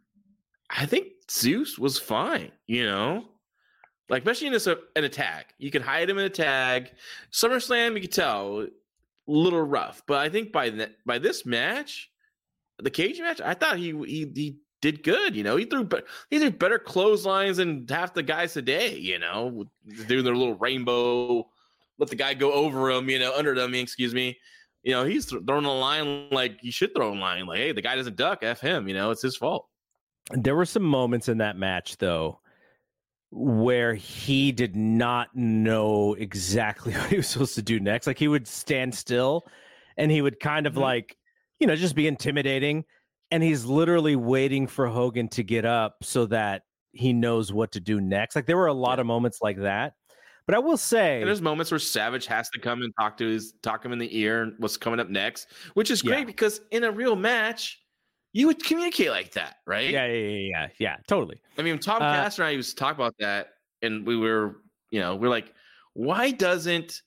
I think Zeus was fine, you know, like especially in this uh, in a tag. You could hide him in a tag. SummerSlam, you could tell a little rough, but I think by the, by this match, the cage match, I thought he he he did good. You know, he threw be- he threw better clotheslines than half the guys today. You know, doing their little rainbow, let the guy go over him. You know, under them. Excuse me. You know, he's th- throwing a line like you should throw a line. Like, hey, the guy doesn't duck. F him. You know, it's his fault. There were some moments in that match, though, where he did not know exactly what he was supposed to do next. Like he would stand still and he would kind of Mhm. like, you know, just be intimidating. And he's literally waiting for Hogan to get up so that he knows what to do next. Like there were a lot Yeah. of moments like that. But I will say, And there's moments where Savage has to come and talk to his talk him in the ear and what's coming up next, which is great Yeah. because in a real match, you would communicate like that, right? yeah, yeah, yeah, yeah, yeah, totally. I mean, Tom Uh, Caster and I used to talk about that, and we were, you know, we're like, why doesn't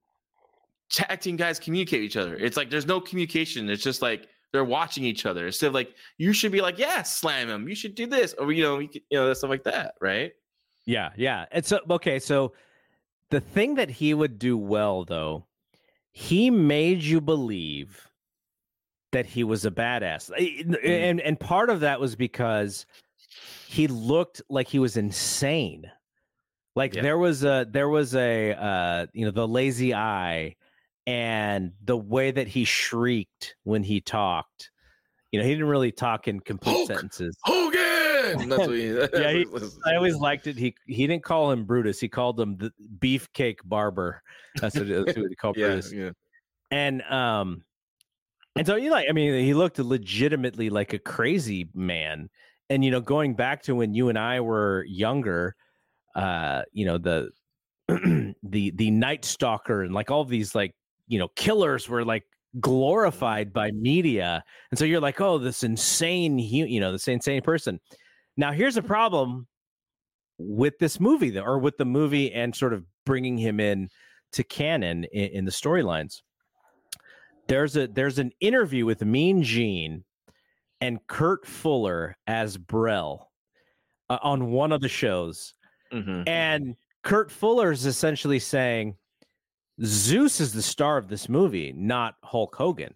tag team guys communicate with each other? It's like there's no communication. It's just like they're watching each other instead of like you should be like, yeah, slam him. You should do this, or you know, you, could, you know, stuff like that, right? Yeah, yeah. And so, okay, so the thing that he would do well, though, he made you believe that he was a badass. And and part of that was because he looked like he was insane. Like Yeah. there was a there was a uh you know, the lazy eye and the way that he shrieked when he talked. You know, he didn't really talk in complete Hulk! sentences. Hogan. That's what he, Yeah, he- I always liked it. He he didn't call him Brutus. He called him the Beefcake Barber. That's what, that's what he called yeah, Brutus. yeah. And um, and so you like, I mean, he looked legitimately like a crazy man. And you know, going back to when you and I were younger, uh, you know, the the the Night Stalker and like all these like you know killers were like glorified by media, and so you're like, oh, this insane, hu- you know, this insane person. Now, here's a problem with this movie, though, or with the movie, and sort of bringing him in to canon in, in the storylines. There's a there's an interview with Mean Gene and Kurt Fuller as Brell uh, on one of the shows, Mhm. and Kurt Fuller is essentially saying Zeus is the star of this movie, not Hulk Hogan.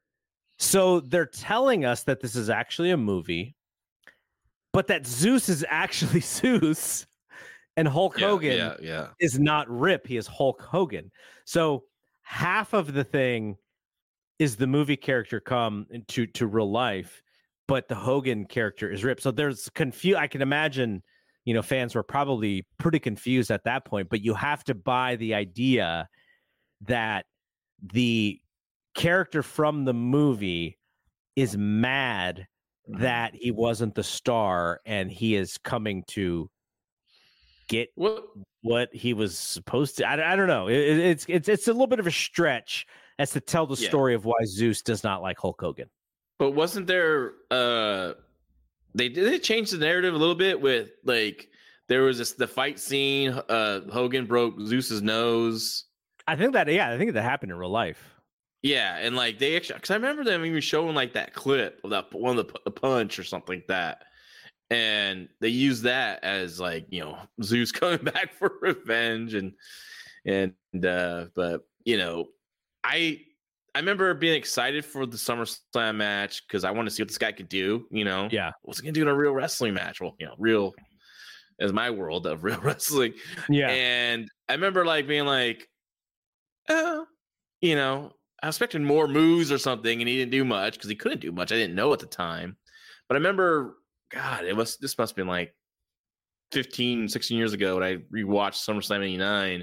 So they're telling us that this is actually a movie, but that Zeus is actually Zeus, and Hulk Yeah, Hogan yeah, yeah. is not Rip. He is Hulk Hogan. So half of the thing is the movie character come into to real life, but the Hogan character is Rip. So there's confu. I can imagine, you know, fans were probably pretty confused at that point, but you have to buy the idea that the character from the movie is mad that he wasn't the star and he is coming to get what what he was supposed to. I, I don't know. It, it's it's it's a little bit of a stretch as to tell the Yeah. story of why Zeus does not like Hulk Hogan. But wasn't there uh they did they change the narrative a little bit with like there was this the fight scene, uh Hogan broke Zeus's nose. I think that yeah, I think that happened in real life. Yeah, and like they actually because I remember them even showing like that clip of that one of the, the punch or something like that. And they use that as like, you know, Zeus coming back for revenge and and uh but you know, I I remember being excited for the SummerSlam match because I wanted to see what this guy could do, you know. Yeah. What's he gonna do in a real wrestling match? Well, you know, real as my world of real wrestling. Yeah. And I remember like being like, oh, you know, I was expecting more moves or something, and he didn't do much because he couldn't do much. I didn't know at the time. But I remember, God, it was this must have been like fifteen, sixteen years ago when I rewatched SummerSlam eighty-nine.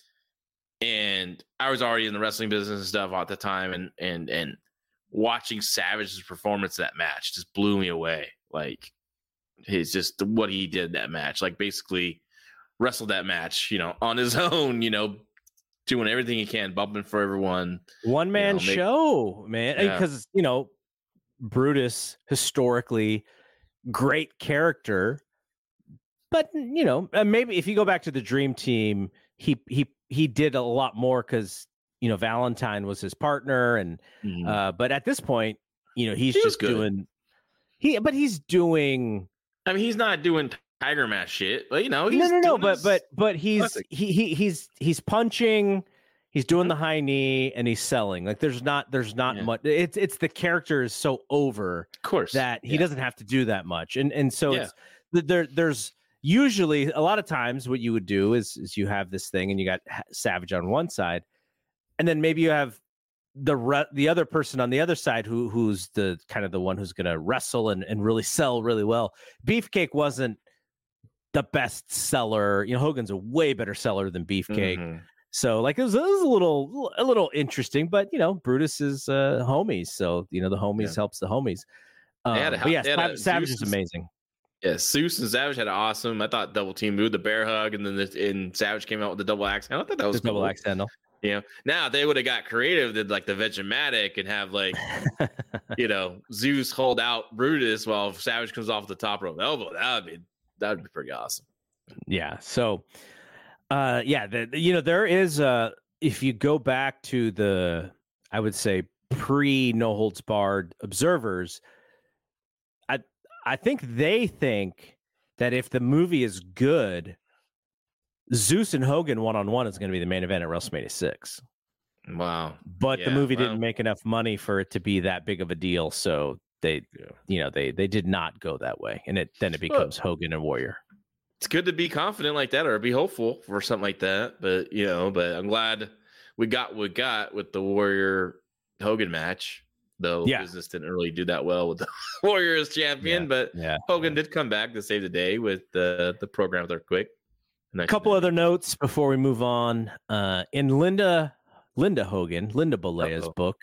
And I was already in the wrestling business and stuff at the time, and and and watching Savage's performance in that match just blew me away. Like his just what he did in that match, like basically wrestled that match, you know, on his own, you know, doing everything he can, bumping for everyone. One man you know, make, show, man, Yeah. because you know Brutus historically great character, but you know maybe if you go back to the Dream Team, he he. He did a lot more because, you know, Valentine was his partner. And, Mhm. uh, but at this point, you know, he's He was just good. doing, he, but he's doing, I mean, he's not doing Tiger Mask shit, but you know, he's no, no, no, doing but, his but, but he's, classic. he, he, he's, he's punching, he's doing Mhm. the high knee and he's selling. Like there's not, there's not Yeah. much. It's, it's the character is so over of course that he Yeah. doesn't have to do that much. And, and so Yeah. it's, there, there's, usually a lot of times what you would do is, is you have this thing and you got Savage on one side and then maybe you have the re- the other person on the other side who who's the kind of the one who's going to wrestle and, and really sell really well. Beefcake wasn't the best seller. You know, Hogan's a way better seller than Beefcake. Mhm. So like it was, it was a little a little interesting, but you know, Brutus is uh, homies. So, you know, the homies Yeah. helps the homies. Um, They had a- but yeah, they had a- Savage is Zeus is- amazing. Yeah, Zeus and Savage had an awesome. I thought double team move, the bear hug, and then the, and Savage came out with the double axe. I thought that was The double cool. axe handle. You know, now if they would have got creative, did like the Vegematic and have like you know Zeus hold out Brutus while Savage comes off the top rope elbow. That would be that would be pretty awesome. Yeah. So, uh, yeah, the, the- you know, there is uh if you go back to the, I would say pre No Holds Barred observers, I I think they think that if the movie is good, Zeus and Hogan one on one is going to be the main event at WrestleMania six. Wow. But the Yeah, movie well- didn't make enough money for it to be that big of a deal, so they, you know, they they did not go that way, and it then it becomes Hogan and Warrior. It's good to be confident like that or be hopeful for something like that. But you know, but I'm glad we got what we got with the Warrior Hogan match. Though Yeah. business didn't really do that well with the Warrior as champion, Yeah, but yeah. Hogan did come back to save the day with the the program there quick. A couple other notes before we move on. Uh, in Linda Linda Hogan, Linda Bolea's Uh-oh. book,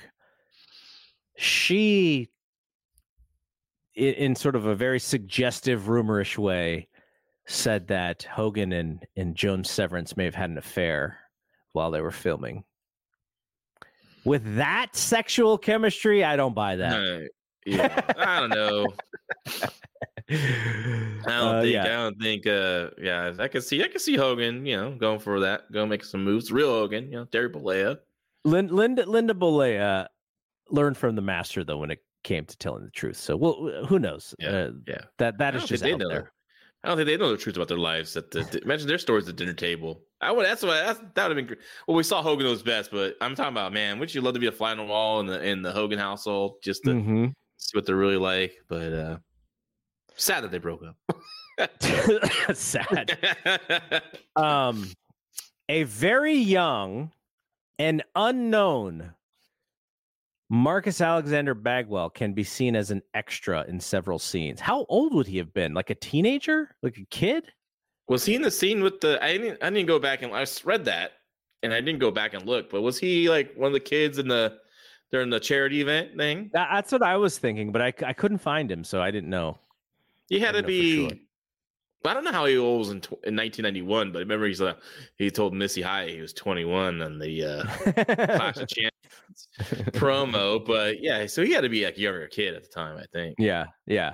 she, in, in sort of a very suggestive, rumorish way, said that Hogan and, and Joan Severance may have had an affair while they were filming. With that sexual chemistry, I don't buy that. Uh, yeah, I don't know. I don't Uh, think. yeah. I don't think. Uh, yeah, I can see. I can see Hogan. You know, going for that, going make some moves. Real Hogan. You know, Terry Bollea. Lin- Linda Linda Bolea learned from the master though when it came to telling the truth. So, well, who knows? Yeah, Uh, yeah. that that I is don't just think out they know. there. I don't think they know the truth about their lives. At the imagine their stories at the dinner table. I would. That's what. That's, that would have been great. Well, we saw Hogan was best, but I'm talking about man. Wouldn't you love to be a fly on the wall in the in the Hogan household just to Mhm. see what they're really like? But uh sad that they broke up. Sad. Um, a very young and unknown Marcus Alexander Bagwell can be seen as an extra in several scenes. How old would he have been? Like a teenager? Like a kid? Was he in the scene with the? I didn't. I didn't go back and I read that, and I didn't go back and look. But was he like one of the kids in the during the charity event thing? That, that's what I was thinking, but I, I couldn't find him, so I didn't know. He had to be. Sure. I don't know how he old was in, in nineteen ninety-one, but I remember he's uh, he told Missy Hyatt he was twenty-one on the uh, Clash of Champions promo. But yeah, so he had to be like a younger kid at the time, I think. Yeah, yeah.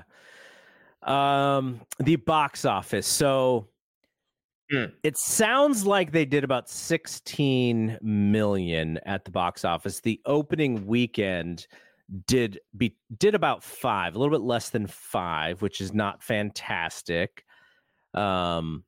Um, the box office. So mm. it sounds like they did about sixteen million at the box office. The opening weekend did be did about five, a little bit less than five, which is not fantastic. Um,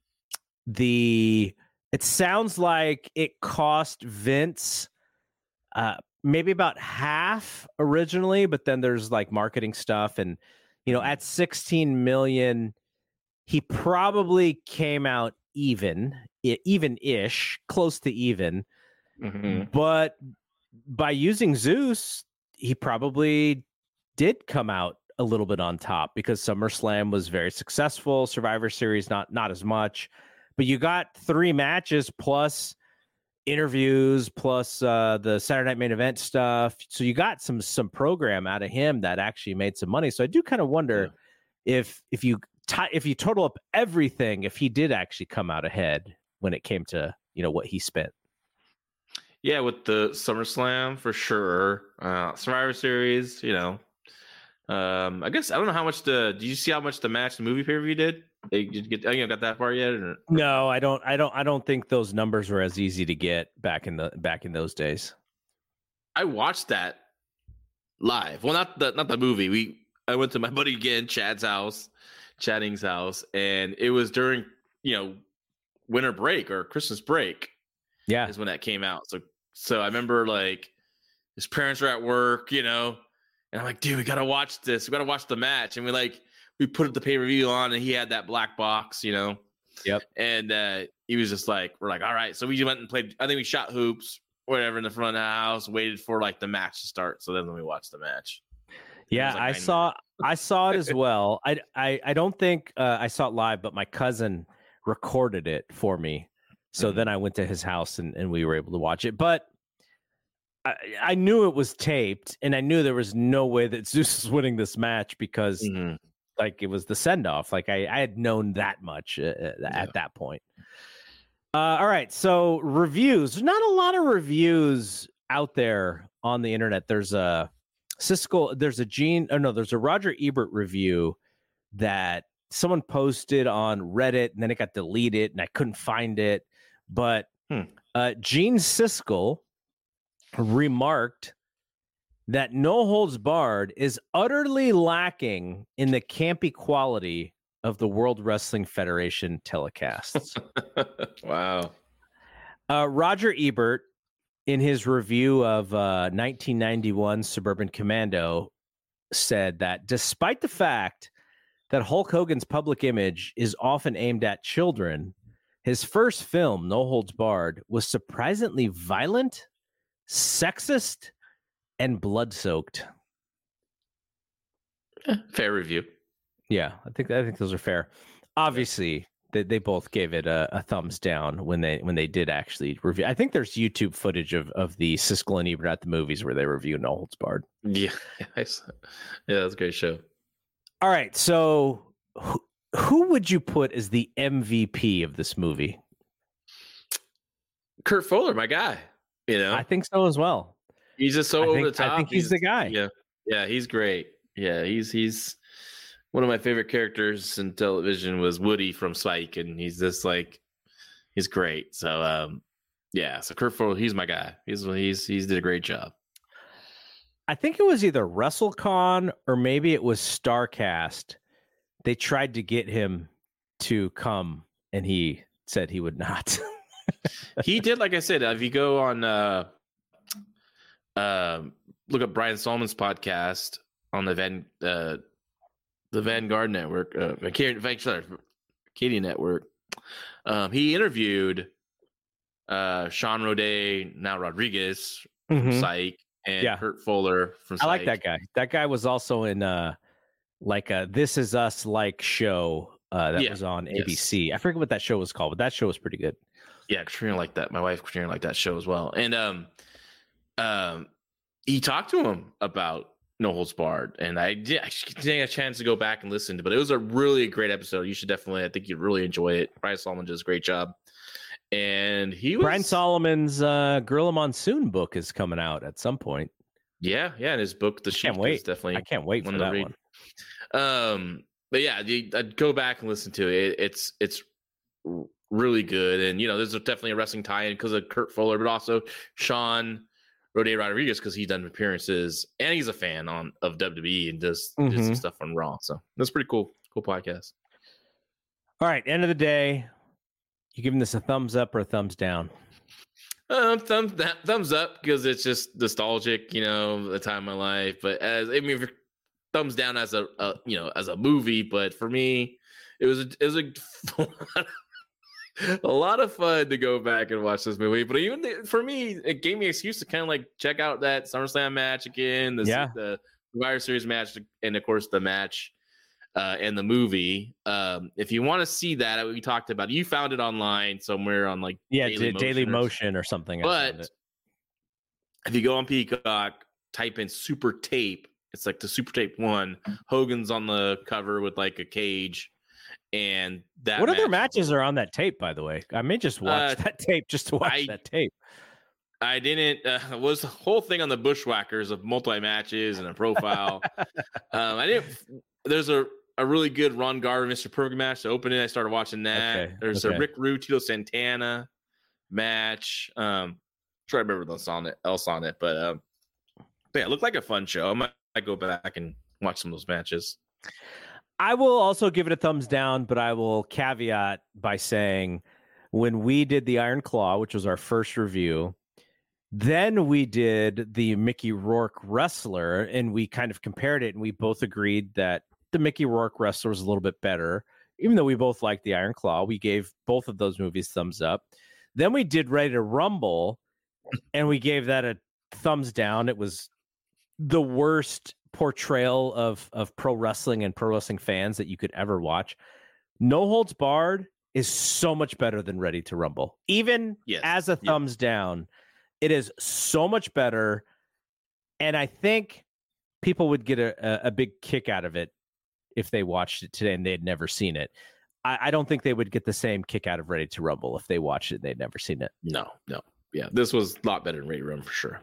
the it sounds like it cost Vince uh maybe about half originally, but then there's like marketing stuff, and you know, at sixteen million, he probably came out even, even-ish, close to even. Mm-hmm. But by using Zeus, he probably did come out a little bit on top because SummerSlam was very successful. Survivor Series, not not as much. But you got three matches plus interviews plus uh, the Saturday Night Main Event stuff. So you got some some program out of him that actually made some money. So I do kind of wonder yeah. if if you t- if you total up everything, if he did actually come out ahead when it came to, you know, what he spent. Yeah, with the SummerSlam for sure. Uh, Survivor Series, you know. Um, I guess I don't know how much the. Did you see how much the match, the movie pay per view did? They did you get. You know, got that far yet? Or? No, I don't. I don't. I don't think those numbers were as easy to get back in the back in those days. I watched that live. Well, not the not the movie. We I went to my buddy again, Chad's house, Chadding's house, and it was during you know winter break or Christmas break. Yeah, is when that came out. So so I remember like his parents were at work, you know. And I'm like, dude, we gotta watch this. We gotta watch the match. And we like, we put the pay per view on, and he had that black box, you know. Yep. And uh, he was just like, we're like, all right. So we went and played. I think we shot hoops, whatever, in the front of the house. Waited for like the match to start. So then we watched the match. Yeah, like I saw. I saw it as well. I I I don't think uh, I saw it live, but my cousin recorded it for me. So mm-hmm. then I went to his house and, and we were able to watch it. But I, I knew it was taped, and I knew there was no way that Zeus was winning this match because, mm-hmm. like, it was the send-off. Like, I, I had known that much uh, at yeah. that point. Uh, all right, so reviews. There's not a lot of reviews out there on the internet. There's a Siskel, there's a Gene, oh no, there's a Roger Ebert review that someone posted on Reddit, and then it got deleted, and I couldn't find it. But hmm. uh, Gene Siskel remarked that No Holds Barred is utterly lacking in the campy quality of the World Wrestling Federation telecasts. Wow. Uh, Roger Ebert, in his review of uh, nineteen ninety-one Suburban Commando, said that despite the fact that Hulk Hogan's public image is often aimed at children, his first film, No Holds Barred, was surprisingly violent, sexist, and blood-soaked. Fair review. Yeah, I think I think those are fair. Obviously, they, they both gave it a, a thumbs down when they when they did actually review. I think there's YouTube footage of, of the Siskel and Ebert at the movies where they review No Holds Barred. Yeah, yeah, that's a great show. All right, so who, who would you put as the M V P of this movie? Kurt Fuller, my guy. You know, I think so as well. He's just so I over think, the top. I think he's, he's the guy. Yeah, yeah, he's great. Yeah, he's he's one of my favorite characters in television was Woody from Spike, and he's just like he's great. So um, yeah, so Kurt Fuller, he's my guy. He's he's he's did a great job. I think it was either WrestleCon or maybe it was StarCast. They tried to get him to come, and he said he would not. He did, like I said, if you go on, uh, uh, look up Brian Solomon's podcast on the Van, uh, the Vanguard Network, uh, Katie Network. Um, he interviewed uh, Sean Roday, now Rodriguez from mm-hmm. Psych, and yeah. Kurt Fuller from Psych. I like that guy. That guy was also in uh, like a This Is Us like show Uh, that Yeah. was on A B Yes. C. I forget what that show was called, but that show was pretty good. Yeah, Katrina liked that. My wife Katrina liked that show as well. And um, um, he talked to him about No Holds Barred, and I did I didn't get a chance to go back and listen to, but it was a really great episode. You should definitely, I think you'd really enjoy it. Brian Solomon does a great job, and he was Brian Solomon's uh, Gorilla Monsoon book is coming out at some point. Yeah, yeah, and his book, The Sheep, Can't wait. is definitely I can't wait for one to that read. one. Um, but yeah, you, I'd go back and listen to it. It's it's r- really good, and you know, there's a, definitely a wrestling tie-in because of Kurt Fuller, but also Sean Rode Rodriguez because he's done appearances and he's a fan on of W W E and does, does some Mhm. stuff on Raw. So that's pretty cool. Cool podcast. All right, end of the day, you giving this a thumbs up or a thumbs down? Um, thumbs that thumbs up because it's just nostalgic, you know, the time of my life. But as I mean, if you're thumbs down as a, a you know as a movie. But for me, it was a, it was a, a lot of fun to go back and watch this movie. But even the, for me, it gave me an excuse to kind of like check out that SummerSlam match again, the Yeah. the Survivor Series match, and of course the match. Uh, and the movie. Um, if you want to see that, we talked about. You found it online somewhere on like Yeah, Daily Daily, Daily or- Motion or something. I found But it. if you go on Peacock, type in Super Tape. It's like the Super Tape one. Hogan's on the cover with like a cage, and that. What other match- matches are on that tape, by the way? I may just watch Uh, that tape just to watch I- that tape. I didn't. Uh, was the whole thing on the Bushwhackers of multi matches and a profile. um, I didn't. There's a. A really good Ron Garvin, Mister Perfect match to open it. I started watching that. Okay, There's okay. a Rick Rude, Tito Santana match. Um, I'm sure I remember else on it, else on it, but um, but yeah, it looked like a fun show. I might, might go back and watch some of those matches. I will also give it a thumbs down, but I will caveat by saying when we did the Iron Claw, which was our first review, then we did the Mickey Rourke Wrestler, and we kind of compared it, and we both agreed that the Mickey Rourke Wrestler was a little bit better. Even though we both liked the Iron Claw, we gave both of those movies thumbs up. Then we did Ready to Rumble, and we gave that a thumbs down. It was the worst portrayal of of pro wrestling and pro wrestling fans that you could ever watch. No Holds Barred is so much better than Ready to Rumble. Even Yes. as a Yep. thumbs down, it is so much better. And I think people would get a, a, a big kick out of it if they watched it today and they'd never seen it. I, I don't think they would get the same kick out of Ready to Rumble if they watched it and they'd never seen it. No, no, yeah, this was a lot better than Ready to Run for sure.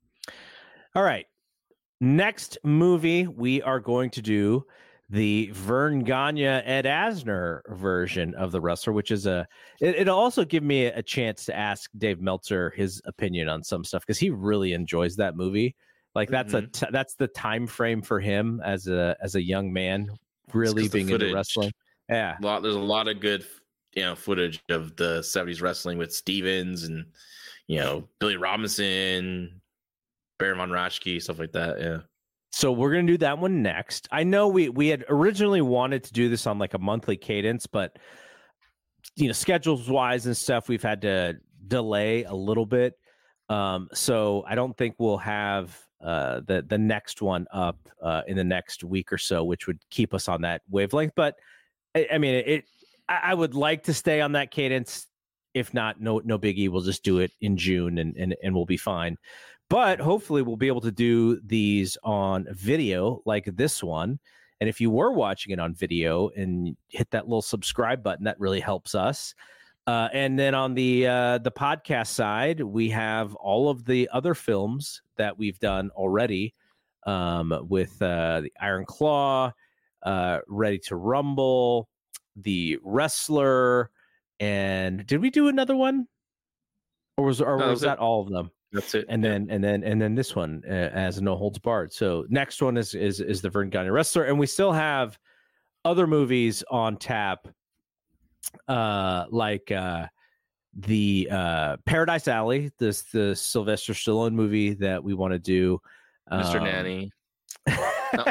All right. Next movie, we are going to do the Vern Gagne Ed Asner version of The Wrestler, which is a. It, it'll also give me a chance to ask Dave Meltzer his opinion on some stuff because he really enjoys that movie. Like that's a t- that's the time frame for him as a as a young man, really 'cause the being into footage. wrestling. Yeah, A lot, there's a lot of good, you know, footage of the seventies wrestling with Stevens and you know Billy Robinson, Baron von Raschke, stuff like that. Yeah. so we're gonna do that one next. I know we we had originally wanted to do this on like a monthly cadence, but you know, schedules wise and stuff, we've had to delay a little bit. Um, so I don't think we'll have uh, the the next one up uh, in the next week or so, which would keep us on that wavelength. But I, I mean, it. I, I would like to stay on that cadence. If not, no no biggie. We'll just do it in June, and and and we'll be fine. But hopefully, we'll be able to do these on video like this one. And if you were watching it on video and hit that little subscribe button, that really helps us. Uh, and then on the uh, the podcast side, we have all of the other films that we've done already um, with uh, the Iron Claw, uh, Ready to Rumble, the Wrestler, and did we do another one, or was or No, was that- that all of them? That's it. And then and then and then this one uh, as No Holds Barred. So next one is is is the Vern Gagne Wrestler, and we still have other movies on tap. Uh, like uh, the uh, Paradise Alley, this the Sylvester Stallone movie that we want to do. Mister Um, Nanny. No,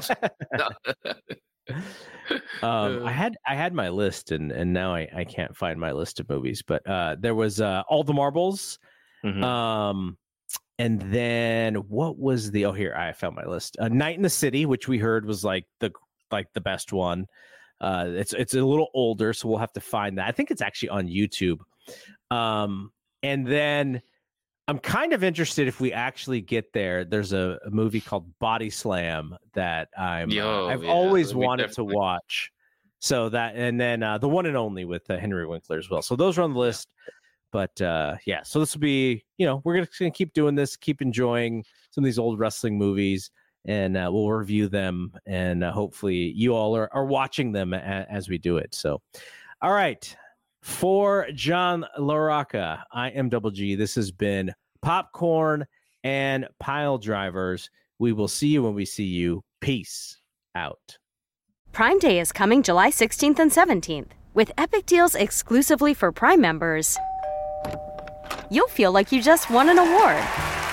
no. um, I had I had my list, and and now I, I can't find my list of movies. But uh, there was uh, All the Marbles, Mhm. um, and then what was the? Oh, here I found my list. Uh, Night in the City, which we heard was like the like the best one. Uh, it's it's a little older, so we'll have to find that. I think it's actually on YouTube. Um, and then I'm kind of interested if we actually get there. There's a, a movie called Body Slam that I'm Yo, uh, I've yeah, always we wanted definitely- to watch. So that, and then uh, the one and only with uh, Henry Winkler as well. So those are on the list. But uh, yeah, so this will be, you know, we're gonna keep doing this, keep enjoying some of these old wrestling movies, and uh, we'll review them, and uh, hopefully you all are, are watching them a, as we do it. So, all right, for John LaRocca, I am Double G. This has been Popcorn and Pile Drivers. We will see you when we see you. Peace out. Prime Day is coming July sixteenth and seventeenth. With epic deals exclusively for Prime members, you'll feel like you just won an award.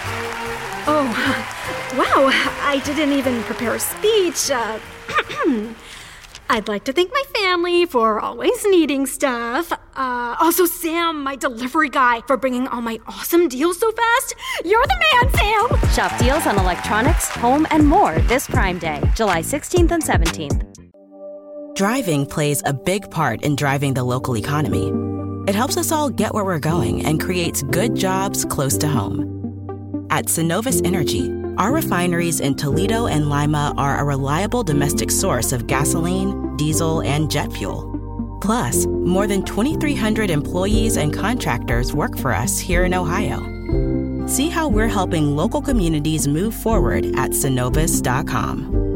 Oh, wow, I didn't even prepare a speech. Uh, I'd like to thank my family for always needing stuff. Uh, also, Sam, my delivery guy, for bringing all my awesome deals so fast. You're the man, Sam! Shop deals on electronics, home, and more this Prime Day, July sixteenth and seventeenth. Driving plays a big part in driving the local economy. It helps us all get where we're going and creates good jobs close to home. At Synovus Energy, our refineries in Toledo and Lima are a reliable domestic source of gasoline, diesel, and jet fuel. Plus, more than twenty-three hundred employees and contractors work for us here in Ohio. See how we're helping local communities move forward at synovus dot com.